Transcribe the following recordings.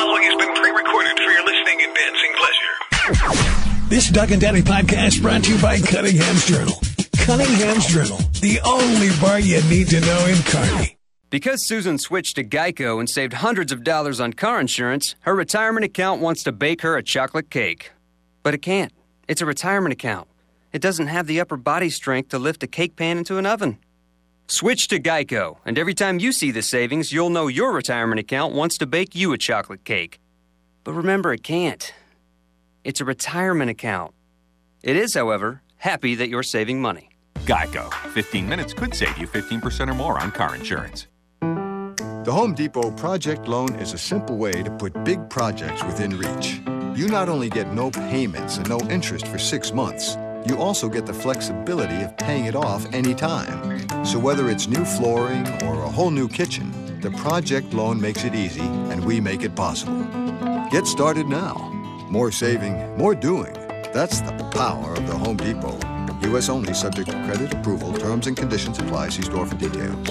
following has been pre-recorded for your listening and dancing pleasure. This Doug and Daddy podcast brought to you by Cunningham's Journal. Cunningham's Journal, the only bar you need to know in Kearney. Because Susan switched to Geico and saved hundreds of dollars on car insurance, her retirement account wants to bake her a chocolate cake. But it can't. It's a retirement account. It doesn't have the upper body strength to lift a cake pan into an oven. Switch to Geico, and every time you see the savings, you'll know your retirement account wants to bake you a chocolate cake. But remember, it can't. It's a retirement account. It is, however, happy that you're saving money. Geico. 15 minutes could save you 15% or more on car insurance. The Home Depot Project Loan is a simple way to put big projects within reach. You not only get no payments and no interest for 6 months, you also get the flexibility of paying it off anytime. So whether it's new flooring or a whole new kitchen, the project loan makes it easy, and we make it possible. Get started now. More saving, more doing. That's the power of the Home Depot. U.S. only, subject to credit approval. Terms and conditions apply. See store for details.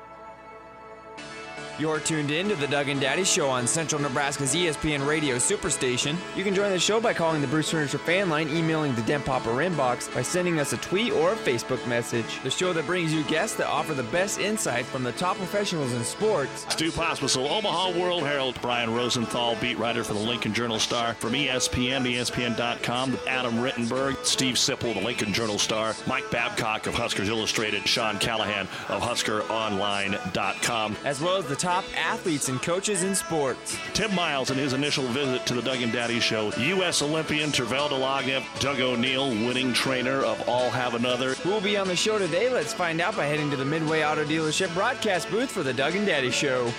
You're tuned in to the Doug and Daddy Show on Central Nebraska's ESPN Radio Superstation. You can join the show by calling the Bruce Furniture fan line, emailing the Den Popper inbox, by sending us a tweet or a Facebook message. The show that brings you guests that offer the best insight from the top professionals in sports. Stu Pospisil, Omaha World Herald. Brian Rosenthal, beat writer for the Lincoln Journal-Star. From ESPN, ESPN.com, Adam Rittenberg, Steve Sipple, the Lincoln Journal-Star, Mike Babcock of Huskers Illustrated, Sean Callahan of HuskerOnline.com. As well as the top athletes and coaches in sports. Tim Miles in his initial visit to the Doug and Daddy Show. U.S. Olympian Tervel Delagnev, Doug O'Neill, winning trainer of All Have Another. Who will be on the show today? Let's find out by heading to the Midway Auto Dealership broadcast booth for the Doug and Daddy Show.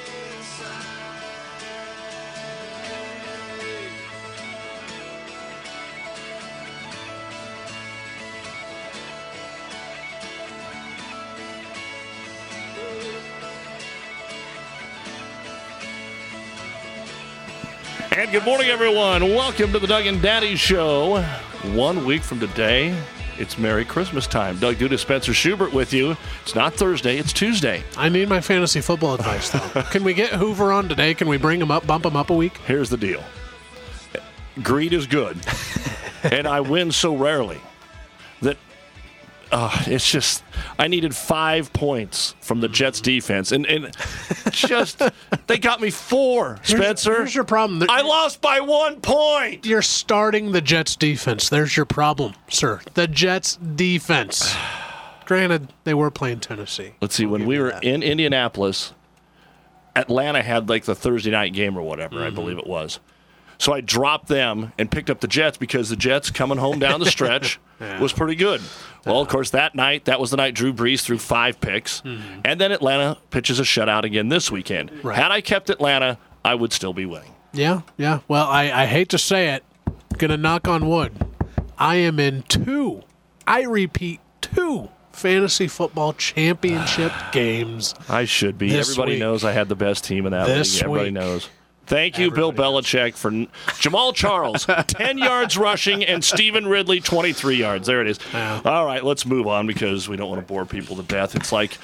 And good morning, everyone. Welcome to the Doug and Daddy Show. 1 week from today, it's Merry Christmas time. Doug Duda, Spencer Schubert with you. It's not Thursday, it's Tuesday. I need my fantasy football advice, though. Can we get Hoover on today? Can we bring him up, bump him up a week? Here's the deal. Greed is good. And I win so rarely that it's just, I needed 5 points from the Jets defense. And just, they got me 4, Spencer. Here's your problem. I lost by 1 point. You're starting the Jets defense. There's your problem, sir. The Jets defense. Granted, they were playing Tennessee. Let's see, when we were in Indianapolis, Atlanta had like the Thursday night game or whatever, I believe it was. So I dropped them and picked up the Jets because the Jets coming home down the stretch was pretty good. Well, of course, that was the night Drew Brees threw 5 picks. And then Atlanta pitches a shutout again this weekend. Right. Had I kept Atlanta, I would still be winning. Yeah. Well, I hate to say it. Gonna knock on wood. I am in 2. I repeat, 2 fantasy football championship games. I should be. Everybody knows I had the best team in that league. Everybody knows. Thank you, Bill Belichick, for Jamal Charles, 10 yards rushing, and Stephen Ridley, 23 yards. There it is. Wow. All right, let's move on because we don't want to bore people to death. It's like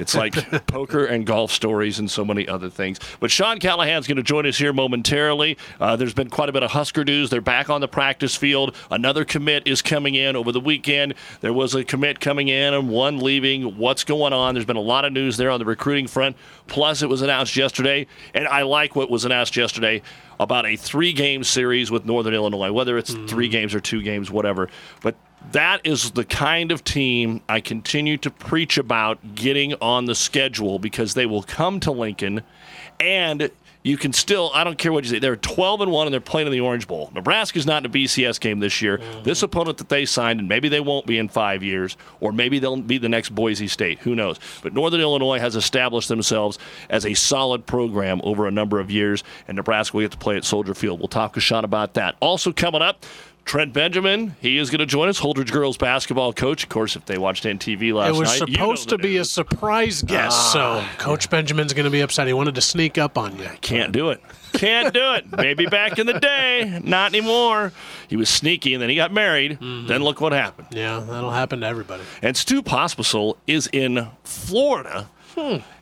poker and golf stories and so many other things. But Sean Callahan's going to join us here momentarily. There's been quite a bit of Husker news. They're back on the practice field. Another commit is coming in over the weekend. There was a commit coming in and one leaving. What's going on? There's been a lot of news there on the recruiting front. Plus, it was announced yesterday, and I like what was announced yesterday about a 3-game series with Northern Illinois, whether it's 3 games or 2 games, whatever. But that is the kind of team I continue to preach about getting on the schedule because they will come to Lincoln, and you can still, I don't care what you say, they're 12-1 and they're playing in the Orange Bowl. Nebraska's not in a BCS game this year. This opponent that they signed, and maybe they won't be in 5 years, or maybe they'll be the next Boise State. Who knows? But Northern Illinois has established themselves as a solid program over a number of years, and Nebraska will get to play at Soldier Field. We'll talk to Sean about that. Also coming up, Trent Benjamin, he is going to join us, Holdridge girls basketball coach. Of course, if they watched on TV last night, it was supposed to be a surprise guest, so Coach Benjamin's going to be upset. He wanted to sneak up on you. Can't do it. Can't do it. Maybe back in the day, not anymore. He was sneaky, and then he got married. Then look what happened. Yeah, that'll happen to everybody. And Stu Pospisil is in Florida.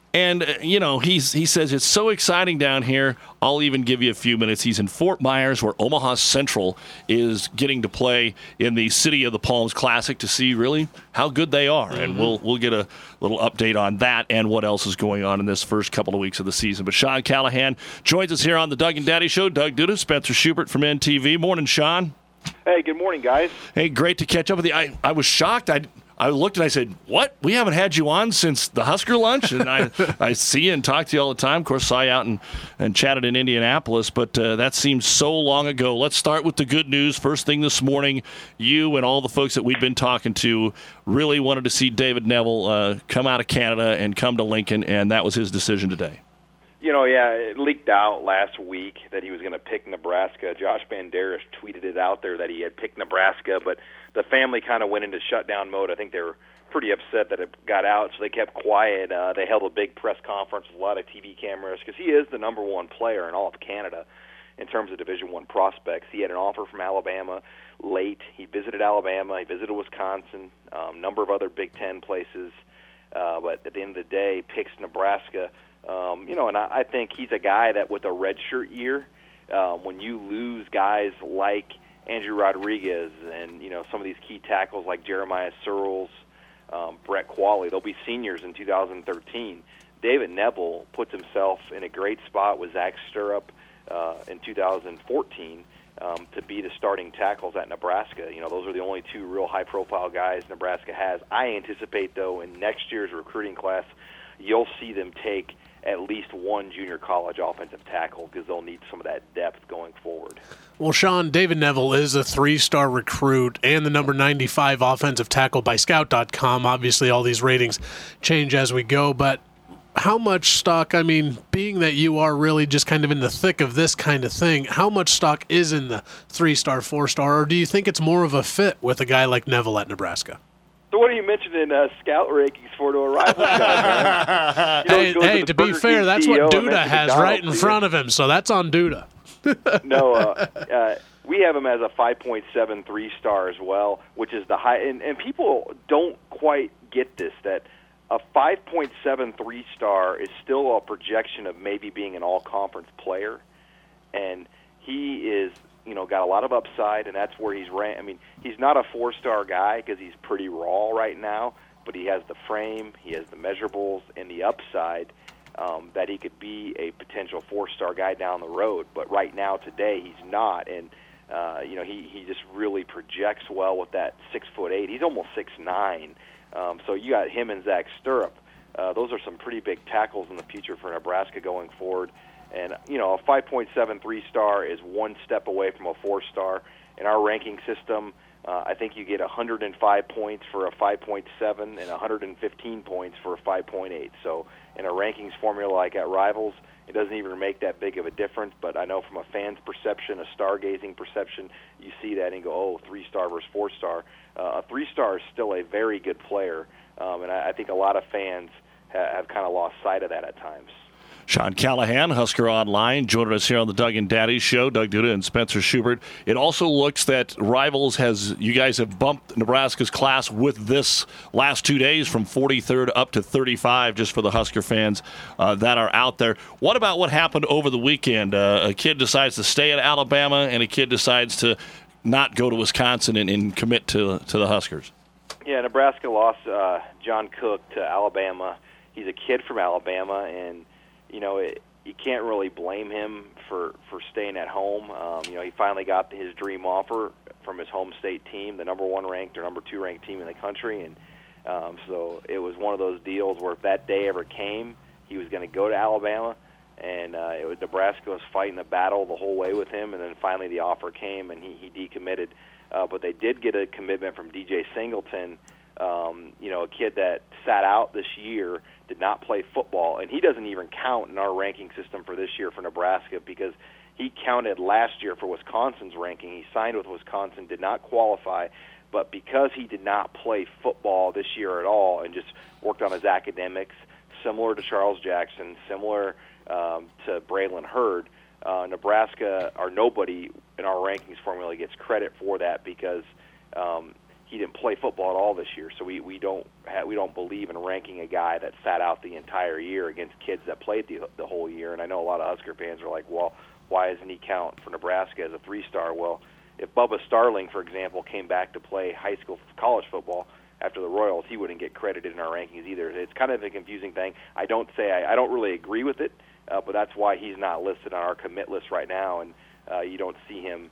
And, he says it's so exciting down here, I'll even give you a few minutes. He's in Fort Myers, where Omaha Central is getting to play in the City of the Palms Classic to see really how good they are. And we'll get a little update on that and what else is going on in this first couple of weeks of the season. But Sean Callahan joins us here on the Doug and Daddy Show. Doug Duda, Spencer Schubert from NTV. Morning, Sean. Hey, good morning, guys. Hey, great to catch up with you. I was shocked. I looked and I said, what? We haven't had you on since the Husker lunch? And I see you and talk to you all the time. Of course, saw you out and chatted in Indianapolis, but that seems so long ago. Let's start with the good news. First thing this morning, you and all the folks that we've been talking to really wanted to see David Neville come out of Canada and come to Lincoln, and that was his decision today. It leaked out last week that he was going to pick Nebraska. Josh Banderas tweeted it out there that he had picked Nebraska, but the family kind of went into shutdown mode. I think they were pretty upset that it got out, so they kept quiet. They held a big press conference with a lot of TV cameras because he is the number one player in all of Canada in terms of Division I prospects. He had an offer from Alabama late. He visited Alabama. He visited Wisconsin, number of other Big Ten places, but at the end of the day, picks Nebraska. And I think he's a guy that with a redshirt year, when you lose guys like Andrew Rodriguez and, some of these key tackles like Jeremiah Searles, Brett Qualley, they'll be seniors in 2013. David Neville puts himself in a great spot with Zach Stirrup in 2014 to be the starting tackles at Nebraska. Those are the only two real high-profile guys Nebraska has. I anticipate, though, in next year's recruiting class, you'll see them take at least one junior college offensive tackle because they'll need some of that depth going forward. Well, Sean, David Neville is a 3-star recruit and the number 95 offensive tackle by Scout.com. Obviously, all these ratings change as we go, but how much stock, being that you are really just kind of in the thick of this kind of thing, how much stock is in the 3-star, 4-star, or do you think it's more of a fit with a guy like Neville at Nebraska? So what are you mentioning scout rankings for to a rival guy, Hey, to be fair, that's what Duda has right in front of him, so that's on Duda. No, we have him as a 5.73 star as well, which is the high. And people don't quite get this, that a 5.73 star is still a projection of maybe being an all-conference player. And he is, got a lot of upside, and that's where he's ranked. He's not a 4-star guy because he's pretty raw right now, but he has the frame, he has the measurables, and the upside that he could be a potential 4-star guy down the road. But right now, today, he's not, and he just really projects well with that 6'8". He's almost 6'9". So you got him and Zach Stirrup. Those are some pretty big tackles in the future for Nebraska going forward. And, a 5.73 star is one step away from a 4-star. In our ranking system, I think you get 105 points for a 5.7 and 115 points for a 5.8. So in a rankings formula like at Rivals, it doesn't even make that big of a difference. But I know from a fan's perception, a stargazing perception, you see that and go, 3-star versus 4-star. A 3-star is still a very good player, and I think a lot of fans have kind of lost sight of that at times. Sean Callahan, Husker Online, joining us here on the Doug and Daddy Show. Doug Duda and Spencer Schubert. It also looks that Rivals you guys have bumped Nebraska's class with this last 2 days from 43rd up to 35, just for the Husker fans that are out there. What about what happened over the weekend? A kid decides to stay at Alabama, and a kid decides to not go to Wisconsin and commit to the Huskers. Yeah, Nebraska lost John Cook to Alabama. He's a kid from Alabama, and you can't really blame him for staying at home. He finally got his dream offer from his home state team, the number 1 ranked or number 2 ranked team in the country, and so it was one of those deals where if that day ever came, he was going to go to Alabama, and Nebraska was fighting the battle the whole way with him, and then finally the offer came, and he decommitted. But they did get a commitment from DJ Singleton, a kid that sat out this year, did not play football, and he doesn't even count in our ranking system for this year for Nebraska because he counted last year for Wisconsin's ranking. He signed with Wisconsin, did not qualify, but because he did not play football this year at all and just worked on his academics, similar to Charles Jackson, similar to Braylon Hurd, Nebraska, or nobody in our rankings formula gets credit for that because he didn't play football at all this year, so we don't believe in ranking a guy that sat out the entire year against kids that played the whole year. And I know a lot of Husker fans are like, well, why doesn't he count for Nebraska as a 3-star? Well, if Bubba Starling, for example, came back to play college football after the Royals, he wouldn't get credited in our rankings either. It's kind of a confusing thing. I don't really agree with it, but that's why he's not listed on our commit list right now, and you don't see him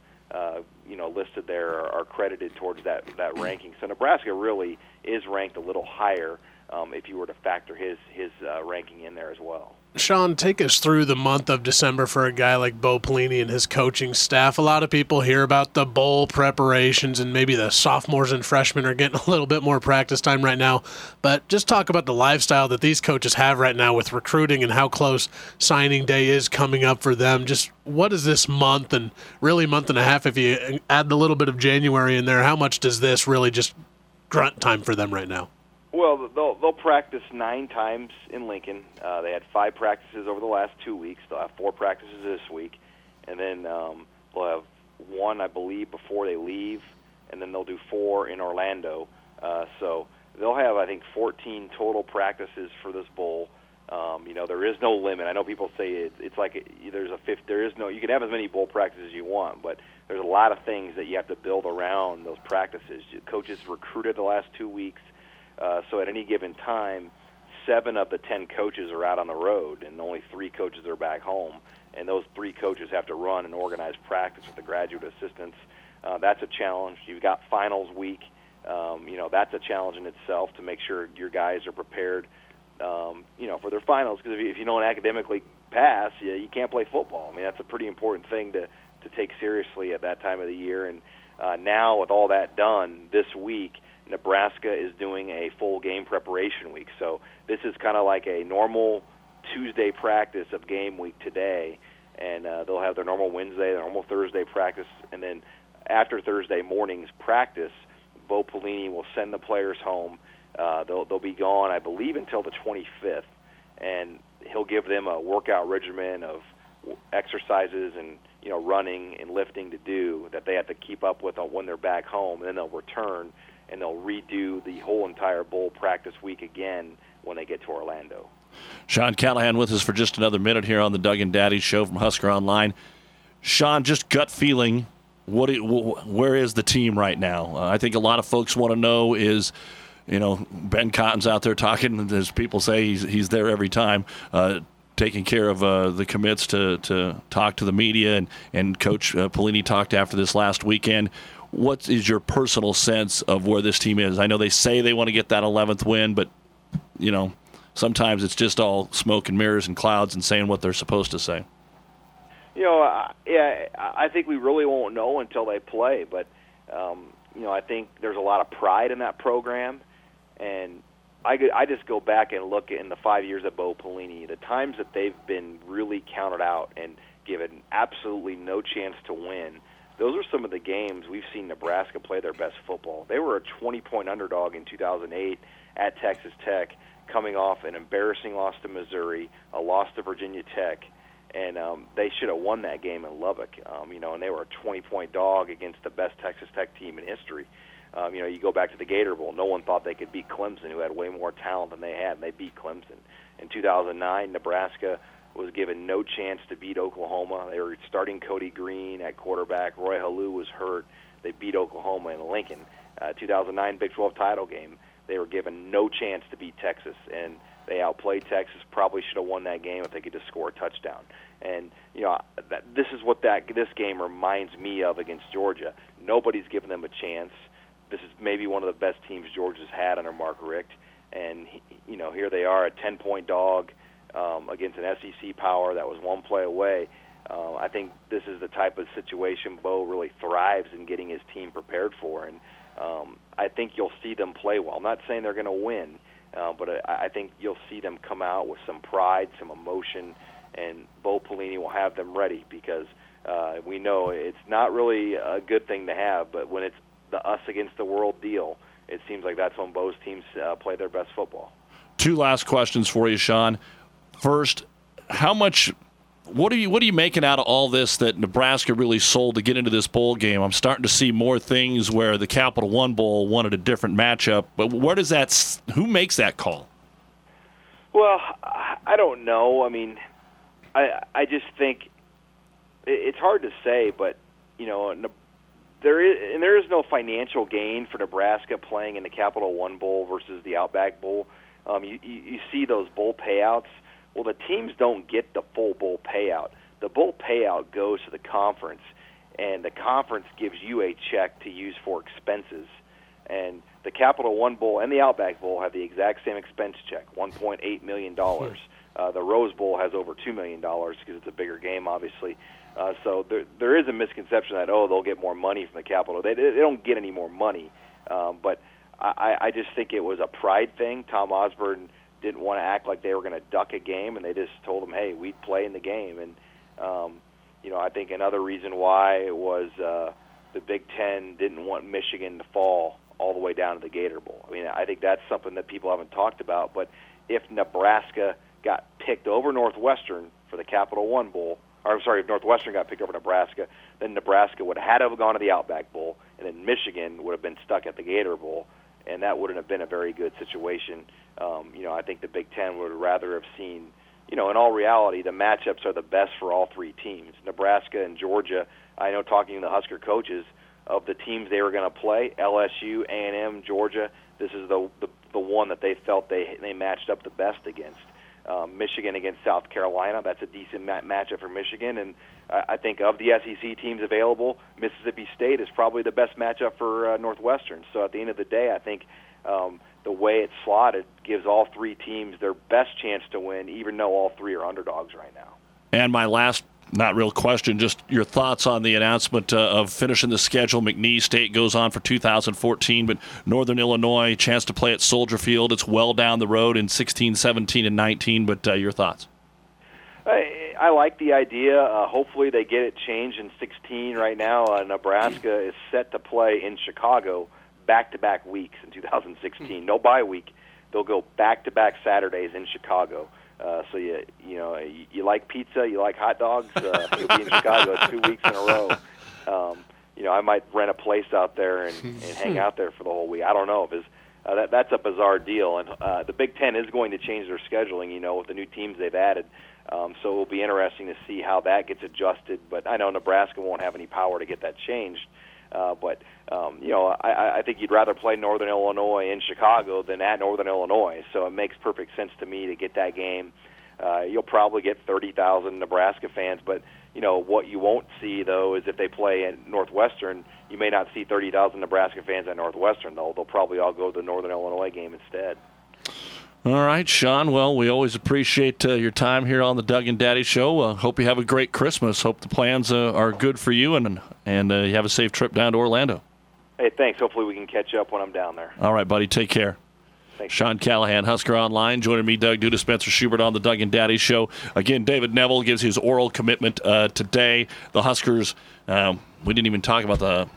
listed there or credited towards that ranking. So Nebraska really is ranked a little higher if you were to factor his ranking in there as well. Sean, take us through the month of December for a guy like Bo Pelini and his coaching staff. A lot of people hear about the bowl preparations and maybe the sophomores and freshmen are getting a little bit more practice time right now. But just talk about the lifestyle that these coaches have right now with recruiting and how close signing day is coming up for them. Just what is this month and really month and a half, if you add the little bit of January in there, how much does this really just grunt time for them right now? Well, they'll practice 9 times in Lincoln. They had 5 practices over the last 2 weeks. They'll have 4 practices this week, and then they'll have 1, I believe, before they leave, and then they'll do 4 in Orlando. So they'll have, I think, 14 total practices for this bowl. There is no limit. I know people say it's like there's a fifth. There is no. You can have as many bowl practices as you want, but there's a lot of things that you have to build around those practices. Coaches recruited the last 2 weeks. So at any given time, 7 of the 10 coaches are out on the road, and only 3 coaches are back home. And those 3 coaches have to run and organize practice with the graduate assistants. That's a challenge. You've got finals week. That's a challenge in itself to make sure your guys are prepared, for their finals. Because if you don't academically pass, you can't play football. I mean, that's a pretty important thing to take seriously at that time of the year. And now with all that done this week, Nebraska is doing a full game preparation week. So this is kind of like a normal Tuesday practice of game week today, and they'll have their normal Wednesday, their normal Thursday practice, and then after Thursday morning's practice, Bo Pelini will send the players home. They'll be gone, I believe, until the 25th, and he'll give them a workout regimen of exercises and running and lifting to do that they have to keep up with when they're back home, and then they'll return and they'll redo the whole entire bowl practice week again when they get to Orlando. Sean Callahan with us for just another minute here on the Doug and Daddy Show from Husker Online. Sean, just gut feeling, where is the team right now? I think a lot of folks want to know is, Ben Cotton's out there talking, as people say he's there every time, taking care of the commits to talk to the media, and Coach Pelini talked after this last weekend. What is your personal sense of where this team is? I know they say they want to get that 11th win, but, sometimes it's just all smoke and mirrors and clouds and saying what they're supposed to say. I think we really won't know until they play, but, I think there's a lot of pride in that program, and I just go back and look in the 5 years of Bo Pelini, the times that they've been really counted out and given absolutely no chance to win. Those are some of the games we've seen Nebraska play their best football. They were a 20-point underdog in 2008 at Texas Tech, coming off an embarrassing loss to Missouri, a loss to Virginia Tech, and they should have won that game in Lubbock. And they were a 20-point dog against the best Texas Tech team in history. You go back to the Gator Bowl. No one thought they could beat Clemson, who had way more talent than they had, and they beat Clemson. In 2009, Nebraska was given no chance to beat Oklahoma. They were starting Cody Green at quarterback. Roy Halou was hurt. They beat Oklahoma in Lincoln. 2009 Big 12 title game, they were given no chance to beat Texas, and they outplayed Texas. Probably should have won that game if they could just score a touchdown. And this is what this game reminds me of against Georgia. Nobody's given them a chance. This is maybe one of the best teams Georgia's had under Mark Richt, and here they are, a 10-point dog against an SEC power that was one play away. I think this is the type of situation Bo really thrives in getting his team prepared for, and I think you'll see them play well. I'm not saying they're going to win, but I think you'll see them come out with some pride, some emotion, and Bo Pelini will have them ready because we know it's not really a good thing to have, but when it's the us against the world deal, it seems like that's when Bo's teams play their best football. 2 last questions for you, Sean. First, how much What are you making out of all this that Nebraska really sold to get into this bowl game? I'm starting to see more things where the Capital One Bowl wanted a different matchup. But who makes that call? Well, I don't know. I mean, I just think it's hard to say, but there is no financial gain for Nebraska playing in the Capital One Bowl versus the Outback Bowl. You see those bowl payouts. Well, the teams don't get the full bowl payout. The bowl payout goes to the conference, and the conference gives you a check to use for expenses. And the Capital One Bowl and the Outback Bowl have the exact same expense check, $1.8 million. The Rose Bowl has over $2 million because it's a bigger game, obviously. So there is a misconception that, they'll get more money from the Capital. They don't get any more money. But I just think it was a pride thing. Tom Osborne didn't want to act like they were going to duck a game, and they just told them, hey, we'd play in the game. And, I think another reason why was the Big Ten didn't want Michigan to fall all the way down to the Gator Bowl. I mean, I think that's something that people haven't talked about. But if Nebraska got picked over Northwestern for the Capital One Bowl, if Northwestern got picked over Nebraska, then Nebraska would have had to have gone to the Outback Bowl, and then Michigan would have been stuck at the Gator Bowl, and that wouldn't have been a very good situation. I think the Big Ten would rather have seen, in all reality, the matchups are the best for all three teams. Nebraska and Georgia, I know talking to the Husker coaches, of the teams they were going to play, LSU, A&M, Georgia, this is the one that they felt they matched up the best against. Michigan against South Carolina, that's a decent matchup for Michigan. And I think of the SEC teams available, Mississippi State is probably the best matchup for Northwestern. So at the end of the day, I think the way it's slotted gives all three teams their best chance to win, even though all three are underdogs right now. And my last, not real question, just your thoughts on the announcement of finishing the schedule. McNeese State goes on for 2014, but Northern Illinois, chance to play at Soldier Field. It's well down the road in 16, 17, and 19, but your thoughts? I like the idea. Hopefully they get it changed in 16 right now. Nebraska is set to play in Chicago back-to-back weeks in 2016. No bye week. They'll go back-to-back Saturdays in Chicago. So you like pizza, you like hot dogs, you'll be in Chicago 2 weeks in a row. I might rent a place out there and hang out there for the whole week. I don't know, because that's a bizarre deal. And the Big Ten is going to change their scheduling, with the new teams they've added. So it will be interesting to see how that gets adjusted. But I know Nebraska won't have any power to get that changed. I think you'd rather play Northern Illinois in Chicago than at Northern Illinois. So it makes perfect sense to me to get that game. You'll probably get 30,000 Nebraska fans, but what you won't see though is if they play at Northwestern, you may not see 30,000 Nebraska fans at Northwestern. They'll probably all go to the Northern Illinois game instead. All right, Sean. Well, we always appreciate your time here on the Doug and Daddy Show. Hope you have a great Christmas. Hope the plans are good for you, and you have a safe trip down to Orlando. Hey, thanks. Hopefully we can catch up when I'm down there. All right, buddy. Take care. Thanks. Sean Callahan, Husker Online, joining me, Doug Duda, Spencer Schubert on the Doug and Daddy Show. Again, David Neville gives his oral commitment today. The Huskers, we didn't even talk about the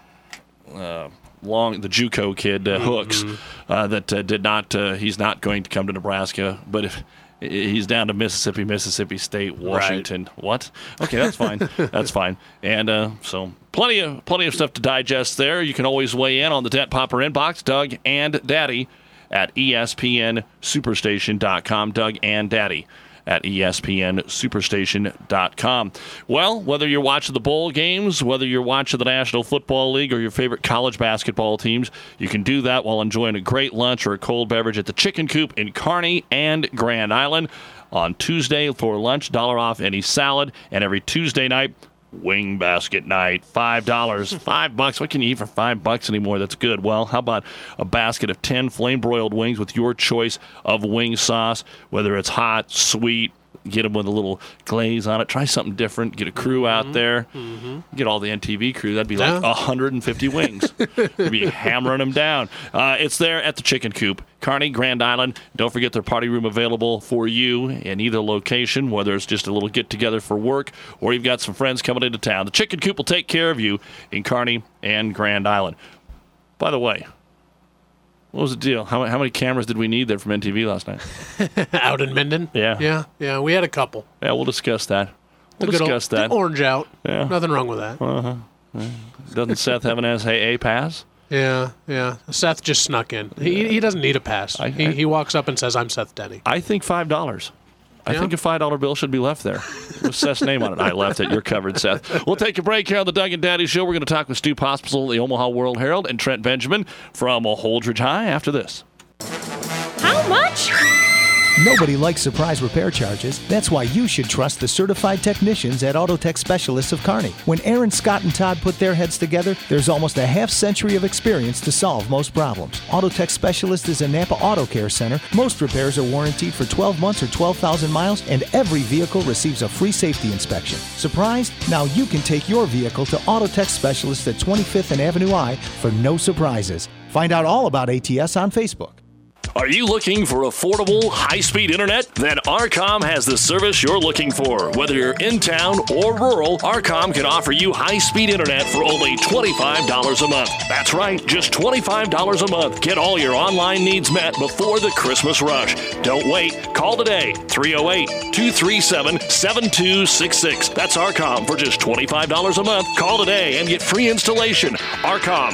JUCO kid, Hooks, that did not, he's not going to come to Nebraska, but if he's down to Mississippi State, Washington. Right. What? Okay, that's fine. That's fine. And so plenty of stuff to digest there. You can always weigh in on the Dent Popper inbox, Doug and Daddy at ESPNSuperstation.com. Doug and Daddy at ESPNSuperstation.com. Well, whether you're watching the bowl games, whether you're watching the National Football League or your favorite college basketball teams, you can do that while enjoying a great lunch or a cold beverage at the Chicken Coop in Kearney and Grand Island. On Tuesday for lunch, $1 off any salad, and every Tuesday night, wing basket night, $5. $5. What can you eat for $5 anymore? That's good. Well, how about a basket of 10 flame-broiled wings with your choice of wing sauce, whether it's hot, sweet, get them with a little glaze on it. Try something different. Get a crew out there. Get all the NTV crew. That'd be like 150 wings. You'd be hammering them down. It's there at the Chicken Coop, Kearney, Grand Island. Don't forget their party room available for you in either location, whether it's just a little get-together for work or you've got some friends coming into town. The Chicken Coop will take care of you in Kearney and Grand Island. By the way, what was the deal? How many cameras did we need there from NTV last night? Out in Minden? Yeah. Yeah, we had a couple. Yeah, we'll discuss that. We'll discuss that. The orange out. Yeah. Nothing wrong with that. Doesn't Seth have an SAA pass? Yeah. Seth just snuck in. He doesn't need a pass. He walks up and says, "I'm Seth Denny." I think $5. I think a $5 bill should be left there with Seth's name on it. I left it. You're covered, Seth. We'll take a break here on the Doug and Daddy Show. We're going to talk with Stu Pospisil, the Omaha World Herald, and Trent Benjamin from Holdridge High after this. How much? Nobody likes surprise repair charges. That's why you should trust the certified technicians at Autotech Specialists of Kearney. When Aaron, Scott, and Todd put their heads together, there's almost a half-century of experience to solve most problems. Autotech Specialist is a Napa Auto Care Center. Most repairs are warranted for 12 months or 12,000 miles, and every vehicle receives a free safety inspection. Surprised? Now you can take your vehicle to Autotech Specialist at 25th and Avenue I for no surprises. Find out all about ATS on Facebook. Are you looking for affordable, high-speed internet? Then Arcom has the service you're looking for. Whether you're in town or rural, Arcom can offer you high-speed internet for only $25 a month. That's right, just $25 a month. Get all your online needs met before the Christmas rush. Don't wait. Call today, 308-237-7266. That's Arcom for just $25 a month. Call today and get free installation. Arcom,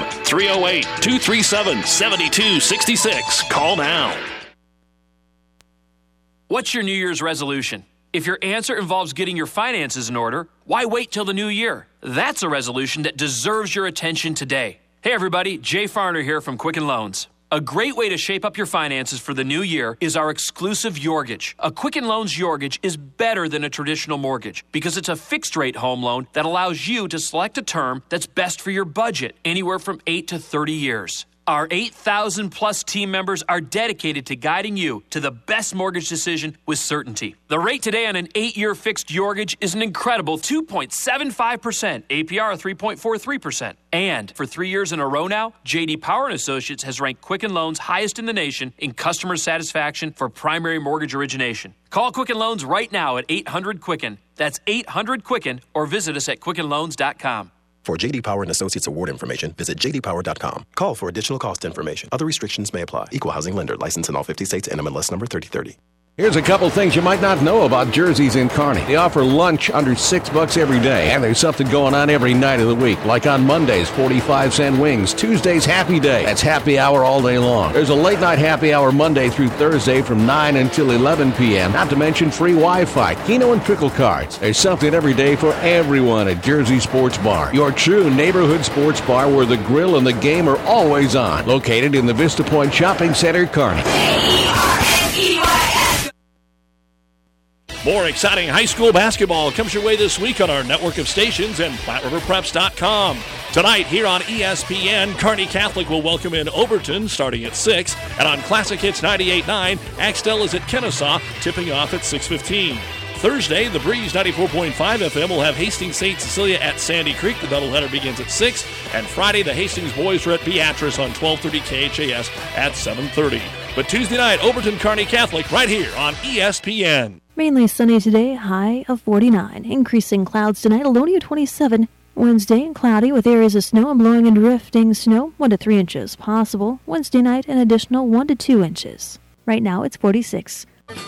308-237-7266. Call now. What's your New Year's resolution? If your answer involves getting your finances in order, why wait till the new year? That's a resolution that deserves your attention today. Hey everybody, Jay Farner here from Quicken Loans. A great way to shape up your finances for the new year is our exclusive Yorgage. A Quicken Loans Yorgage is better than a traditional mortgage because it's a fixed-rate home loan that allows you to select a term that's best for your budget, anywhere from 8 to 30 years. Our 8,000-plus team members are dedicated to guiding you to the best mortgage decision with certainty. The rate today on an 8-year fixed Yorgage is an incredible 2.75%, APR 3.43%. And for 3 years in a row now, J.D. Power & Associates has ranked Quicken Loans highest in the nation in customer satisfaction for primary mortgage origination. Call Quicken Loans right now at 800-QUICKEN. That's 800-QUICKEN, or visit us at QuickenLoans.com. For J.D. Power & Associates award information, visit jdpower.com. Call for additional cost information. Other restrictions may apply. Equal housing lender. License in all 50 states. NMLS number 3030. Here's a couple things you might not know about Jersey's in Kearney. They offer lunch under $6 every day, and there's something going on every night of the week. Like on Mondays, 45-cent wings. Tuesdays, happy day. That's happy hour all day long. There's a late night happy hour Monday through Thursday from 9 until 11 p.m. Not to mention free Wi-Fi, Keno and Pickle cards. There's something every day for everyone at Jersey Sports Bar. Your true neighborhood sports bar where the grill and the game are always on. Located in the Vista Point Shopping Center, Kearney. More exciting high school basketball comes your way this week on our network of stations and PlatteRiverPreps.com. Tonight here on ESPN, Kearney Catholic will welcome in Overton starting at 6. And on Classic Hits 98.9, Axtell is at Kennesaw, tipping off at 6:15. Thursday, the Breeze 94.5 FM will have Hastings St. Cecilia at Sandy Creek. The doubleheader begins at 6. And Friday, the Hastings boys are at Beatrice on 1230 KHAS at 7:30. But Tuesday night, Overton Kearney Catholic right here on ESPN. Mainly sunny today, high of 49. Increasing clouds tonight, a low near 27. Wednesday, cloudy with areas of snow and blowing and drifting snow, 1 to 3 inches possible. Wednesday night, an additional 1 to 2 inches. Right now, it's 46.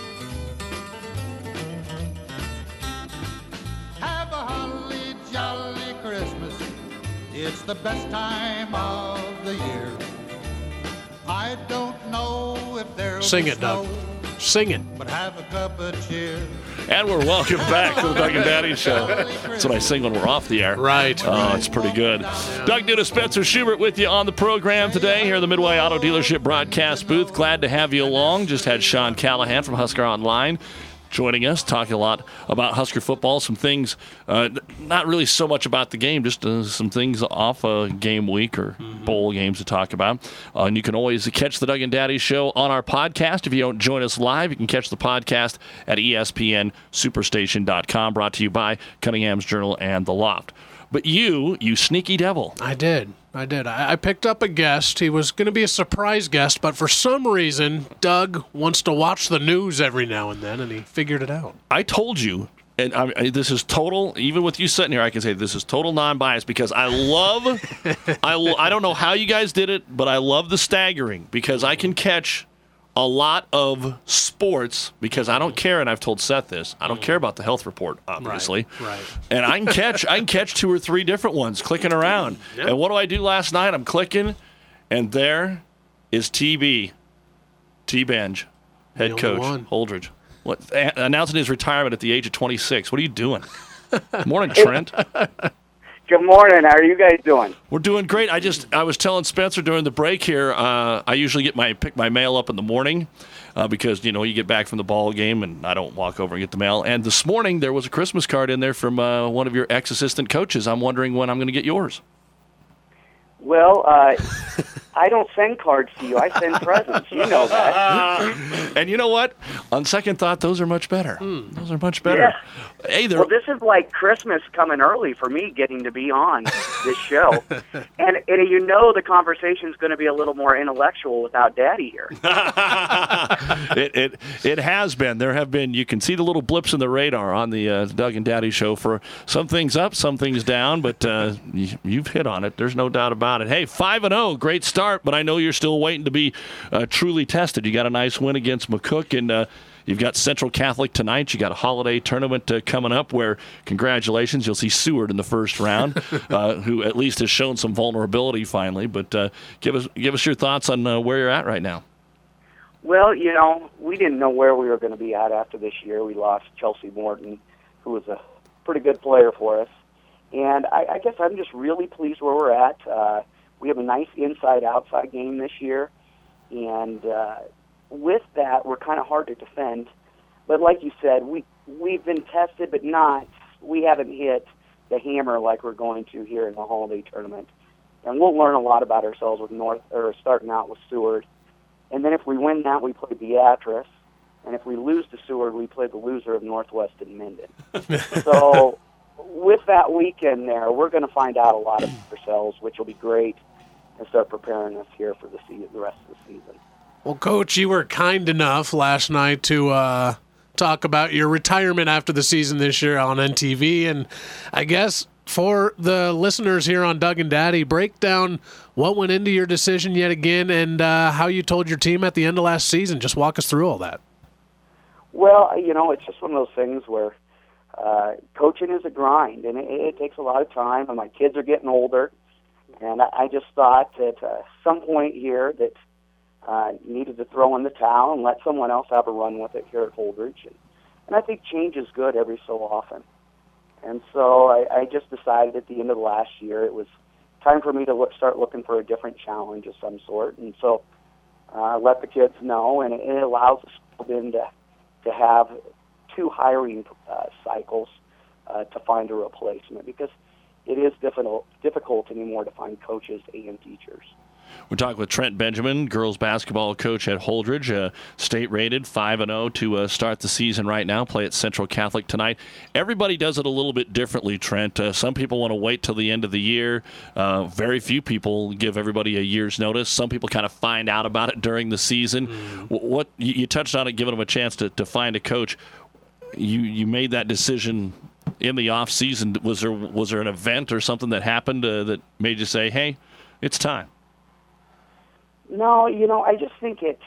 Have a holly jolly Christmas. It's the best time of the year. I don't know if there'll Sing it, Doug. Sing it. But have a cup of cheer. And we're welcome back to the Doug and Daddy Show. That's what I sing when we're off the air. Right. Oh, it's pretty good. Doug Duda, Spencer Schubert with you on the program today here in the Midway Auto Dealership broadcast booth. Glad to have you along. Just had Sean Callahan from Husker Online joining us, talking a lot about Husker football, some things, not really so much about the game, just some things off a game week or bowl games to talk about. And you can always catch the Doug and Daddy Show on our podcast. If you don't join us live, you can catch the podcast at ESPNSuperstation.com, brought to you by Cunningham's Journal and The Loft. But you sneaky devil. I did. I picked up a guest. He was going to be a surprise guest, but for some reason, Doug wants to watch the news every now and then, and he figured it out. I told you, and this is total, even with you sitting here, I can say this is total non-bias because I love, I don't know how you guys did it, but I love the staggering because I can catch a lot of sports, because I don't care, and I've told Seth this, I don't care about the health report, obviously. Right. And I can catch 2 or 3 different ones clicking around. Yep. And what do I do last night? I'm clicking, and there is T-Benj, head coach, Holdridge. Announcing his retirement at the age of 26. What are you doing? Morning, Trent. Good morning. How are you guys doing? We're doing great. I was telling Spencer during the break here, I usually pick my mail up in the morning because, you get back from the ball game and I don't walk over and get the mail. And this morning there was a Christmas card in there from one of your ex-assistant coaches. I'm wondering when I'm going to get yours. Well, I don't send cards to you. I send presents. You know that. And you know what? On second thought, those are much better. Those are much better. Yeah. Hey, well, this is like Christmas coming early for me, getting to be on this show. and the conversation's going to be a little more intellectual without Daddy here. It has been. There have been. You can see the little blips in the radar on the Doug and Daddy show for some things up, some things down, but you've hit on it. There's no doubt about it. Hey, 5-0, great start, but I know you're still waiting to be truly tested. You got a nice win against McCook, and you've got Central Catholic tonight. You got a holiday tournament coming up where, congratulations, you'll see Seward in the first round, who at least has shown some vulnerability finally. But give us your thoughts on where you're at right now. Well, we didn't know where we were going to be at after this year. We lost Chelsea Morton, who was a pretty good player for us. And I guess I'm just really pleased where we're at. We have a nice inside-outside game this year. And with that, we're kind of hard to defend. But like you said, we've been tested, but we haven't hit the hammer like we're going to here in the holiday tournament. And we'll learn a lot about ourselves with starting out with Seward. And then if we win that, we play Beatrice. And if we lose to Seward, we play the loser of Northwest and Minden. So with that weekend there, we're going to find out a lot of ourselves, which will be great, and start preparing us here for the rest of the season. Well, Coach, you were kind enough last night to talk about your retirement after the season this year on NTV. And I guess for the listeners here on Doug and Daddy, break down what went into your decision yet again and how you told your team at the end of last season. Just walk us through all that. Well, it's just one of those things where coaching is a grind, and it takes a lot of time, and my kids are getting older. And I just thought at some point here that needed to throw in the towel and let someone else have a run with it here at Holdridge. And I think change is good every so often. And so I just decided at the end of last year it was time for me to start looking for a different challenge of some sort. And so let the kids know, and it allows us then to have 2 hiring cycles to find a replacement, because it is difficult anymore to find coaches and teachers. We're talking with Trent Benjamin, girls basketball coach at Holdridge, state-rated 5-0 to start the season right now, play at Central Catholic tonight. Everybody does it a little bit differently, Trent. Some people want to wait till the end of the year. Very few people give everybody a year's notice. Some people kind of find out about it during the season. What you touched on it, giving them a chance to find a coach. You made that decision in the off season. Was there an event or something that happened that made you say, "Hey, it's time"? No, I just think I'd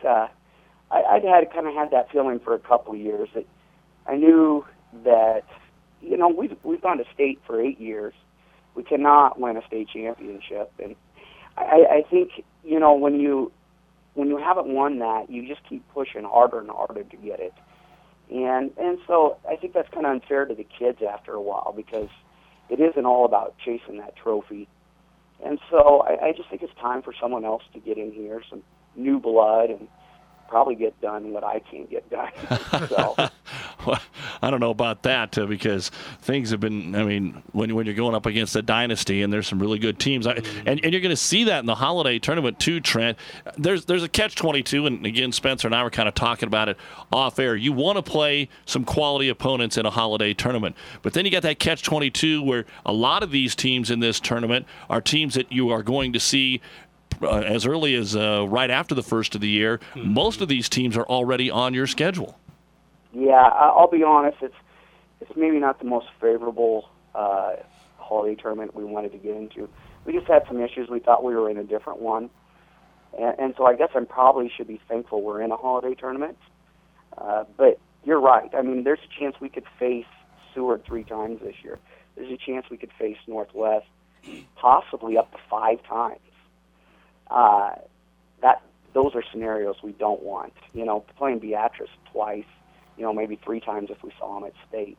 had that feeling for a couple of years. That I knew that we've gone to state for 8 years. We cannot win a state championship, and I think when you haven't won that, you just keep pushing harder and harder to get it. And so I think that's kind of unfair to the kids after a while, because it isn't all about chasing that trophy. And so I just think it's time for someone else to get in here, some new blood, and probably get done what I can't get done. So. Well, I don't know about that because things have been, when you're going up against a dynasty and there's some really good teams, and you're going to see that in the holiday tournament too, Trent. There's a catch-22, and again, Spencer and I were kind of talking about it off air. You want to play some quality opponents in a holiday tournament, but then you got that catch-22 where a lot of these teams in this tournament are teams that you are going to see as early as right after the first of the year. Most of these teams are already on your schedule. Yeah, I'll be honest. It's maybe not the most favorable holiday tournament we wanted to get into. We just had some issues. We thought we were in a different one. And so I guess I probably should be thankful we're in a holiday tournament. But you're right. I mean, there's a chance we could face Seward 3 times this year. There's a chance we could face Northwest possibly up to 5 times. Those are scenarios we don't want. You know, playing Beatrice twice, you know, maybe 3 times if we saw them at state.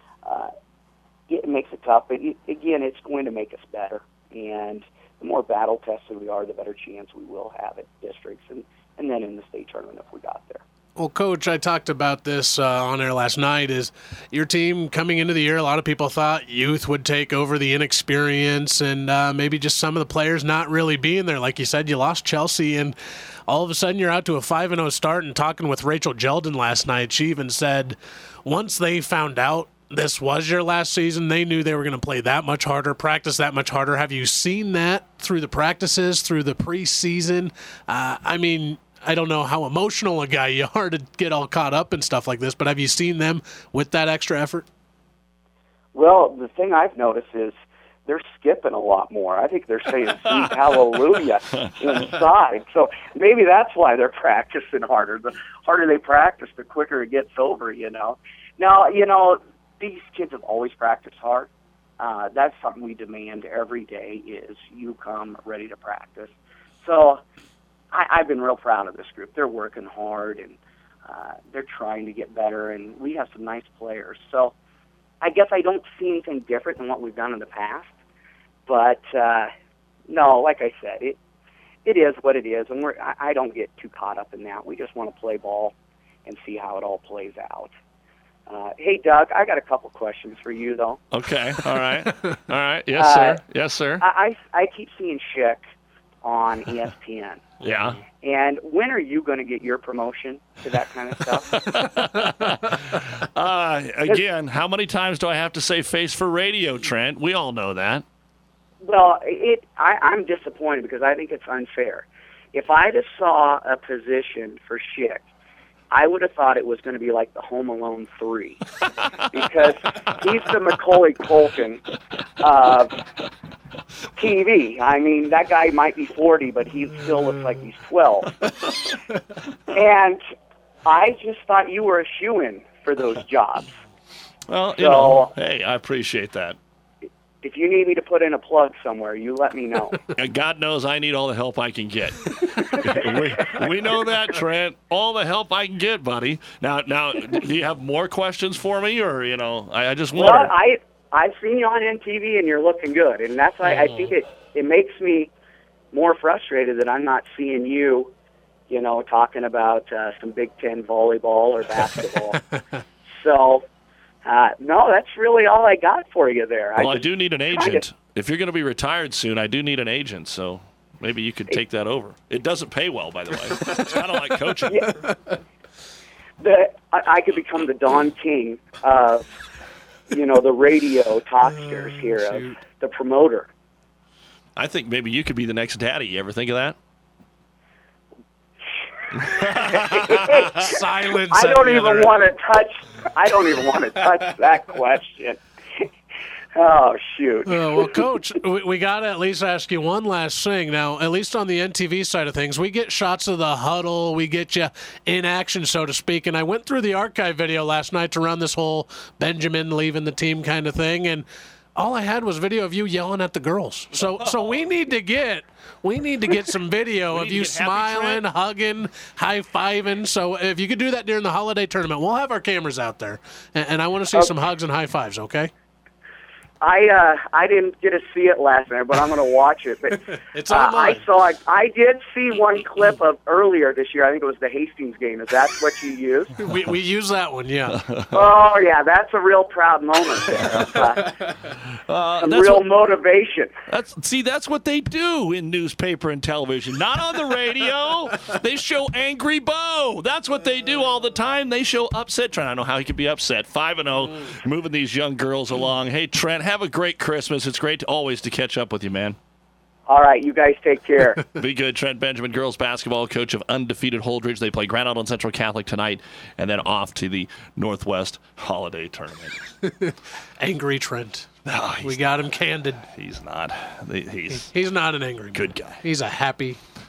It makes it tough, but again, it's going to make us better. And the more battle tested we are, the better chance we will have at districts and then in the state tournament if we got there. Well, Coach, I talked about this on air last night, is your team coming into the year, a lot of people thought youth would take over the inexperience and maybe just some of the players not really being there. Like you said, you lost Chelsea, and all of a sudden you're out to a 5-0 start. And talking with Rachel Jeldon last night, she even said once they found out this was your last season, they knew they were going to play that much harder, practice that much harder. Have you seen that through the practices, through the preseason? I mean, I don't know how emotional a guy you are to get all caught up and stuff like this, but have you seen them with that extra effort? Well, the thing I've noticed is they're skipping a lot more. I think they're saying sweet hallelujah inside. So maybe that's why they're practicing harder. The harder they practice, the quicker it gets over, you know. Now, you know, these kids have always practiced hard. That's something we demand every day is you come ready to practice. So I've been real proud of this group. They're working hard, and they're trying to get better, and we have some nice players. So I guess I don't see anything different than what we've done in the past. But, no, like I said, it is what it is, and I don't get too caught up in that. We just want to play ball and see how it all plays out. Hey, Doug, I got a couple questions for you, though. Okay, all right. All right, yes, sir. Yes, sir. I keep seeing Schick on ESPN. Yeah. And when are you going to get your promotion to that kind of stuff? Again, how many times do I have to say face for radio, Trent? We all know that. Well, I'm disappointed because I think it's unfair. If I'd have saw a position for Schick, I would have thought it was going to be like the Home Alone 3 because he's the Macaulay Culkin of TV. I mean, that guy might be 40, but he still looks like he's 12. And I just thought you were a shoo-in for those jobs. Well, you know, hey, I appreciate that. If you need me to put in a plug somewhere, you let me know. God knows I need all the help I can get. we know that, Trent. All the help I can get, buddy. Now, do you have more questions for me, or I just wonder? Well, I've seen you on MTV, and you're looking good, and that's why I think it makes me more frustrated that I'm not seeing you, talking about some Big Ten volleyball or basketball. So. No, that's really all I got for you there. Well, I do need an agent. If you're going to be retired soon, I do need an agent, so maybe you could take that over. It doesn't pay well, by the way. It's kind of like coaching. Yeah. I could become the Don King of, the radio talksters here, of the promoter. I think maybe you could be the next daddy. You ever think of that? Silence. I don't even want to touch that question. Oh, shoot. Well, Coach, we got to at least ask you one last thing. Now, at least on the NTV side of things, we get shots of the huddle. We get you in action, so to speak. And I went through the archive video last night to run this whole Benjamin leaving the team kind of thing, and all I had was video of you yelling at the girls. So we need to get some video of you smiling, hugging, high-fiving. So if you could do that during the holiday tournament, we'll have our cameras out there. And I want to see some hugs and high-fives, okay? I didn't get to see it last night, but I'm going to watch it. But it's online. I did see one clip of earlier this year. I think it was the Hastings game. Is that what you used? We use that one, yeah. Oh yeah, that's a real proud moment there. Some real motivation. That's what they do in newspaper and television. Not on the radio. They show Angry Bo. That's what they do all the time. They show upset. Trent, I don't know how he could be upset. 5-0, moving these young girls along. Hey, Trent, have a great Christmas. It's great always to catch up with you, man. All right, you guys take care. Be good. Trent Benjamin, girls basketball coach of undefeated Holdridge. They play Grand Island Central Catholic tonight and then off to the Northwest Holiday Tournament. Angry Trent. No, we got him candid. He's not. He's not an angry man. Good guy. He's a happy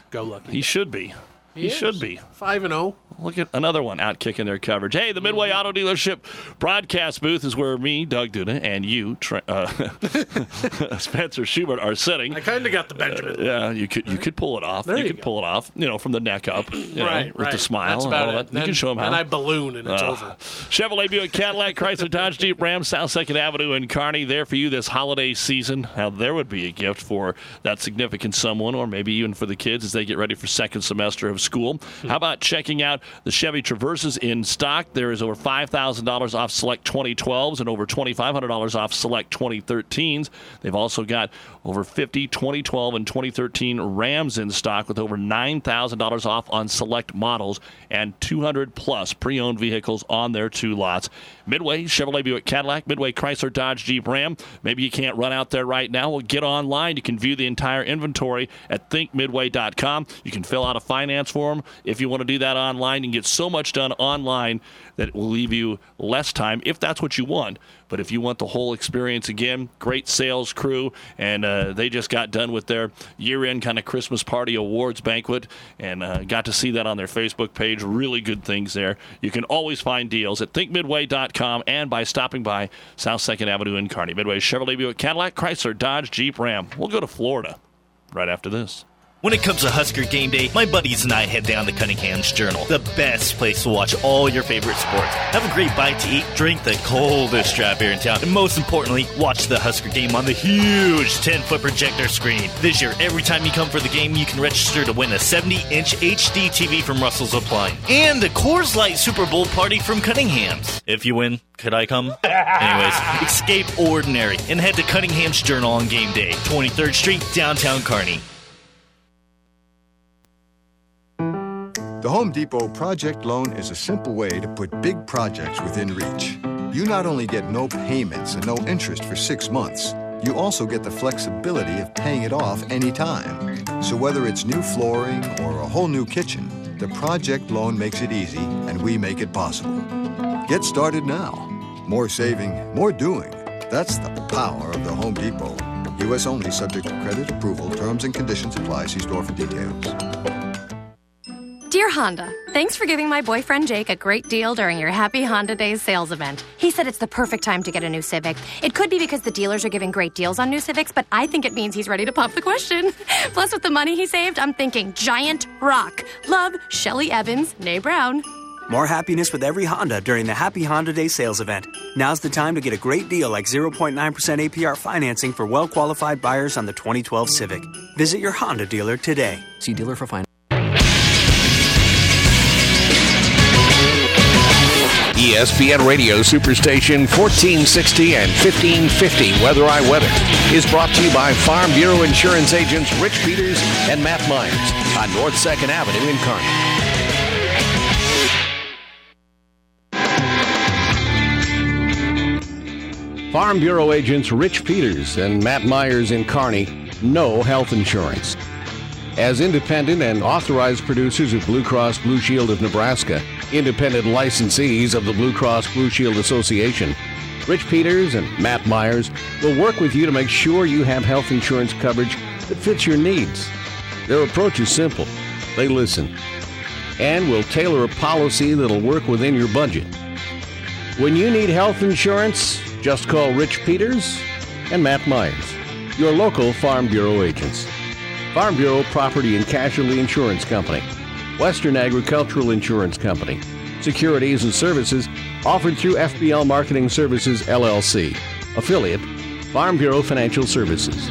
Go Lucky. He should be. He should be. 5-0. Look at another one out kicking their coverage. Hey, the Midway Auto Dealership broadcast booth is where me, Doug Duda, and you, Spencer Schubert, are sitting. I kind of got the Benjamin. Yeah, you could pull it off. There you you could pull it off, from the neck up, with the smile. That's and about all it. that. You can show them how. And I balloon and it's over. Chevrolet, Buick, Cadillac, Chrysler, Dodge, Jeep, Ram, South 2nd Avenue in Kearney. There for you this holiday season. Now, there would be a gift for that significant someone, or maybe even for the kids as they get ready for second semester of school. How about checking out the Chevy Traverses in stock? There is over $5,000 off select 2012s and over $2,500 off select 2013s. They've also got over 50 2012 and 2013 Rams in stock with over $9,000 off on select models and 200-plus pre-owned vehicles on their 2 lots. Midway, Chevrolet, Buick, Cadillac, Midway, Chrysler, Dodge, Jeep, Ram. Maybe you can't run out there right now. Well, get online. You can view the entire inventory at thinkmidway.com. You can fill out a finance form if you want to do that online. You can get so much done online that it will leave you less time if that's what you want. But if you want the whole experience again, great sales crew, and they just got done with their year-end kind of Christmas party awards banquet and got to see that on their Facebook page. Really good things there. You can always find deals at thinkmidway.com and by stopping by South 2nd Avenue in Kearney. Midway, Chevrolet, Buick, Cadillac, Chrysler, Dodge, Jeep, Ram. We'll go to Florida right after this. When it comes to Husker game day, my buddies and I head down to Cunningham's Journal, the best place to watch all your favorite sports. Have a great bite to eat, drink the coldest draft beer in town, and most importantly, watch the Husker game on the huge 10-foot projector screen. This year, every time you come for the game, you can register to win a 70-inch HD TV from Russell's Appliance and a Coors Light Super Bowl party from Cunningham's. If you win, could I come? Anyways, escape ordinary and head to Cunningham's Journal on game day, 23rd Street, downtown Kearney. The Home Depot Project Loan is a simple way to put big projects within reach. You not only get no payments and no interest for 6 months, you also get the flexibility of paying it off anytime. So whether it's new flooring or a whole new kitchen, the Project Loan makes it easy, and we make it possible. Get started now. More saving, more doing. That's the power of the Home Depot. U.S. only, subject to credit approval. Terms and conditions apply. See store for details. Dear Honda, thanks for giving my boyfriend Jake a great deal during your Happy Honda Days sales event. He said it's the perfect time to get a new Civic. It could be because the dealers are giving great deals on new Civics, but I think it means he's ready to pop the question. Plus, with the money he saved, I'm thinking giant rock. Love, Shelly Evans, Nay Brown. More happiness with every Honda during the Happy Honda Day sales event. Now's the time to get a great deal like 0.9% APR financing for well-qualified buyers on the 2012 Civic. Visit your Honda dealer today. See dealer for finance. ESPN Radio Superstation 1460 and 1550 Weather I Weather is brought to you by Farm Bureau Insurance agents Rich Peters and Matt Myers on North 2nd Avenue in Kearney. Farm Bureau agents Rich Peters and Matt Myers in Kearney know health insurance. As independent and authorized producers of Blue Cross Blue Shield of Nebraska, independent licensees of the Blue Cross Blue Shield Association, Rich Peters and Matt Myers will work with you to make sure you have health insurance coverage that fits your needs. Their approach is simple. They listen and will tailor a policy that'll work within your budget. When you need health insurance, just call Rich Peters and Matt Myers, your local Farm Bureau agents. Farm Bureau Property and Casualty Insurance Company, Western Agricultural Insurance Company, securities and services offered through FBL Marketing Services, LLC, affiliate, Farm Bureau Financial Services.